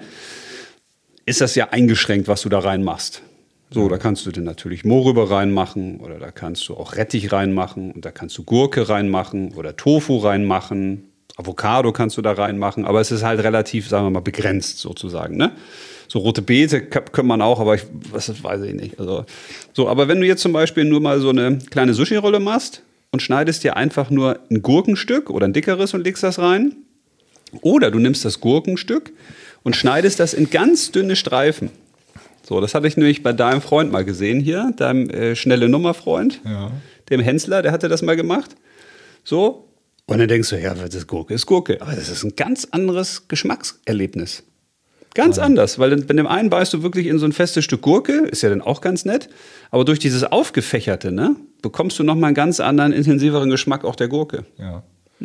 ist das ja eingeschränkt, was du da reinmachst. So, da kannst du dann natürlich Mohrrübe reinmachen oder da kannst du auch Rettich reinmachen und da kannst du Gurke reinmachen oder Tofu reinmachen, Avocado kannst du da reinmachen, aber es ist halt relativ, sagen wir mal, begrenzt sozusagen, ne? So rote Beete könnte man auch, aber das weiß ich nicht. Also, so, aber wenn du jetzt zum Beispiel nur mal so eine kleine Sushi-Rolle machst und schneidest dir einfach nur ein Gurkenstück oder ein dickeres und legst das rein, oder du nimmst das Gurkenstück und schneidest das in ganz dünne Streifen. So, das hatte ich nämlich bei deinem Freund mal gesehen hier, deinem schnelle Nummer-Freund, dem Hensler, der hatte das mal gemacht. So, und dann denkst du, ja, das Gurke ist Gurke. Aber das ist ein ganz anderes Geschmackserlebnis. Ganz anders, weil bei dem einen beißt du wirklich in so ein festes Stück Gurke, ist ja dann auch ganz nett, aber durch dieses Aufgefächerte, ne, bekommst du nochmal einen ganz anderen, intensiveren Geschmack auch der Gurke. Ja.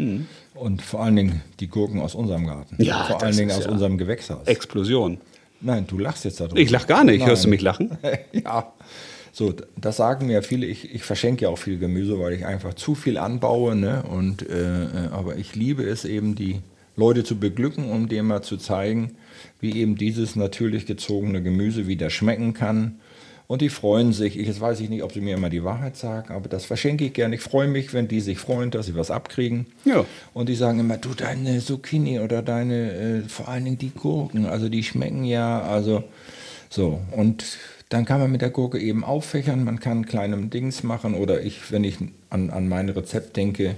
Und vor allen Dingen die Gurken aus unserem Garten. Ja, vor allen Dingen aus unserem Gewächshaus. Explosion. Nein, du lachst jetzt darüber. Ich lach gar nicht. Nein. Hörst du mich lachen? Ja. So, das sagen mir viele. Ich verschenke ja auch viel Gemüse, weil ich einfach zu viel anbaue. Ne? Aber ich liebe es eben, die Leute zu beglücken, um denen mal zu zeigen, wie eben dieses natürlich gezogene Gemüse wieder schmecken kann. Und die freuen sich. Jetzt weiß ich nicht, ob sie mir immer die Wahrheit sagen, aber das verschenke ich gerne. Ich freue mich, wenn die sich freuen, dass sie was abkriegen. Ja. Und die sagen immer, du, deine Zucchini oder deine, vor allen Dingen die Gurken, also die schmecken ja, also so. Und dann kann man mit der Gurke eben auffächern, man kann kleine Dings machen oder wenn ich an mein Rezept denke,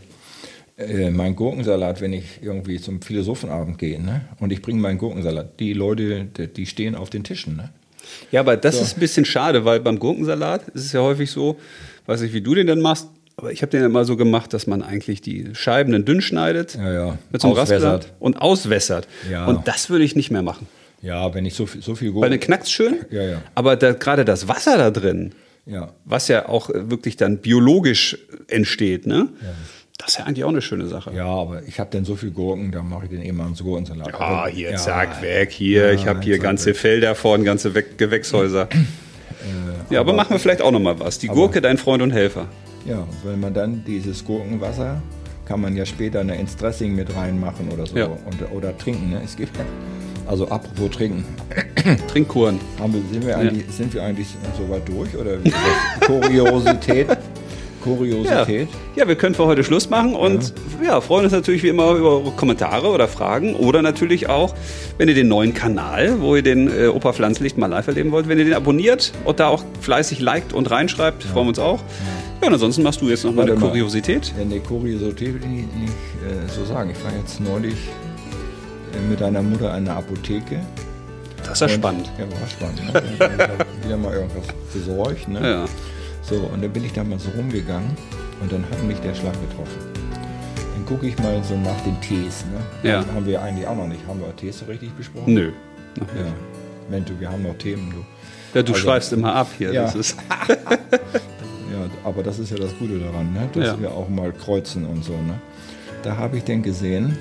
mein Gurkensalat, wenn ich irgendwie zum Philosophenabend gehe, ne? Und ich bringe meinen Gurkensalat, die Leute, die stehen auf den Tischen, ne? Ja, aber das ist ein bisschen schade, weil beim Gurkensalat ist es ja häufig so, weiß nicht, wie du den dann machst, aber ich habe den immer so gemacht, dass man eigentlich die Scheiben dann dünn schneidet, mit so einem Raspler und auswässert. Ja. Und das würde ich nicht mehr machen. Ja, wenn ich so viel Gurken... Weil dann knackt's schön, ja. aber gerade das Wasser da drin, was ja auch wirklich dann biologisch entsteht, ne? Ja. Das ist ja eigentlich auch eine schöne Sache. Ja, aber ich habe dann so viel Gurken, da mache ich den eben ans Gurkensalat. Ja, hier, zack, weg, hier. Ich habe hier ganze Felder vorn, ganze Gewächshäuser. Ja, aber machen wir vielleicht auch noch mal was. Die Gurke, dein Freund und Helfer. Ja, wenn man dann dieses Gurkenwasser, kann man ja später ins Dressing mit reinmachen oder so. Ja. Oder trinken. Ne? Es gibt, also apropos trinken. Trinkkuren. Sind wir eigentlich so weit durch? Oder wie ist das? Kuriosität? Ja, wir können für heute Schluss machen und freuen uns natürlich wie immer über eure Kommentare oder Fragen oder natürlich auch, wenn ihr den neuen Kanal, wo ihr den Opa Pflanzlicht mal live erleben wollt, wenn ihr den abonniert und da auch fleißig liked und reinschreibt, freuen wir uns auch. Ja, und ansonsten machst du jetzt noch mal eine Kuriosität. Ja, eine Kuriosität will ich nicht so sagen. Ich war jetzt neulich mit deiner Mutter in einer Apotheke. Das ist ja spannend. Ja, war spannend. Ne? Ich habe wieder mal irgendwas besorgt. Ne? Ja. So, und dann bin ich da mal so rumgegangen und dann hat mich der Schlag getroffen. Dann gucke ich mal so nach den Tees. Ne? Ja. Haben wir eigentlich auch noch nicht. Haben wir Tees so richtig besprochen? Nö. Ja. Mensch, wir haben noch Themen. Du. Ja, du schweifst immer ab hier. Ja. Das ist Ja, aber das ist ja das Gute daran, ne? Dass wir auch mal kreuzen und so. Ne? Da habe ich dann gesehen,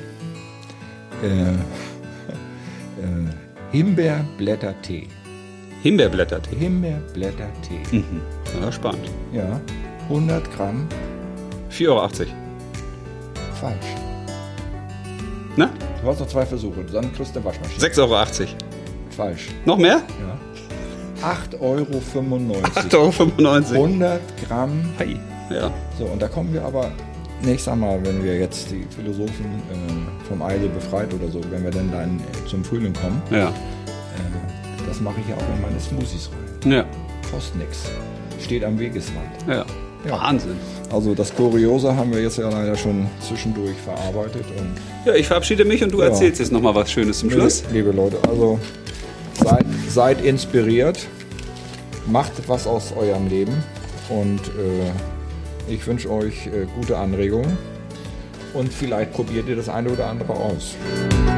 Himbeerblättertee. Himbeerblättertee. Himbeerblättertee. Mhm. Ja, spannend. Ja, 100 Gramm. 4,80 €. Falsch. Na? Du hast noch 2 Versuche, dann kriegst du eine Waschmaschine. 6,80 €. Falsch. Noch mehr? Ja. 8,95 8,95 €. 100 Gramm. Hi. Ja. So, und da kommen wir aber, ich sag mal, wenn wir jetzt die Philosophen vom Eile befreit oder so, wenn wir dann zum Frühling kommen, Ja. das mache ich ja auch in meine Smoothies rein. Ja. Kostet nix. Steht am Wegesrand. Ja. Ja. Wahnsinn. Also das Kuriose haben wir jetzt ja leider schon zwischendurch verarbeitet. Und Ja, ich verabschiede mich und du erzählst jetzt noch mal was Schönes zum Schluss. Liebe Leute, also seid inspiriert, macht was aus eurem Leben und ich wünsche euch gute Anregungen und vielleicht probiert ihr das eine oder andere aus.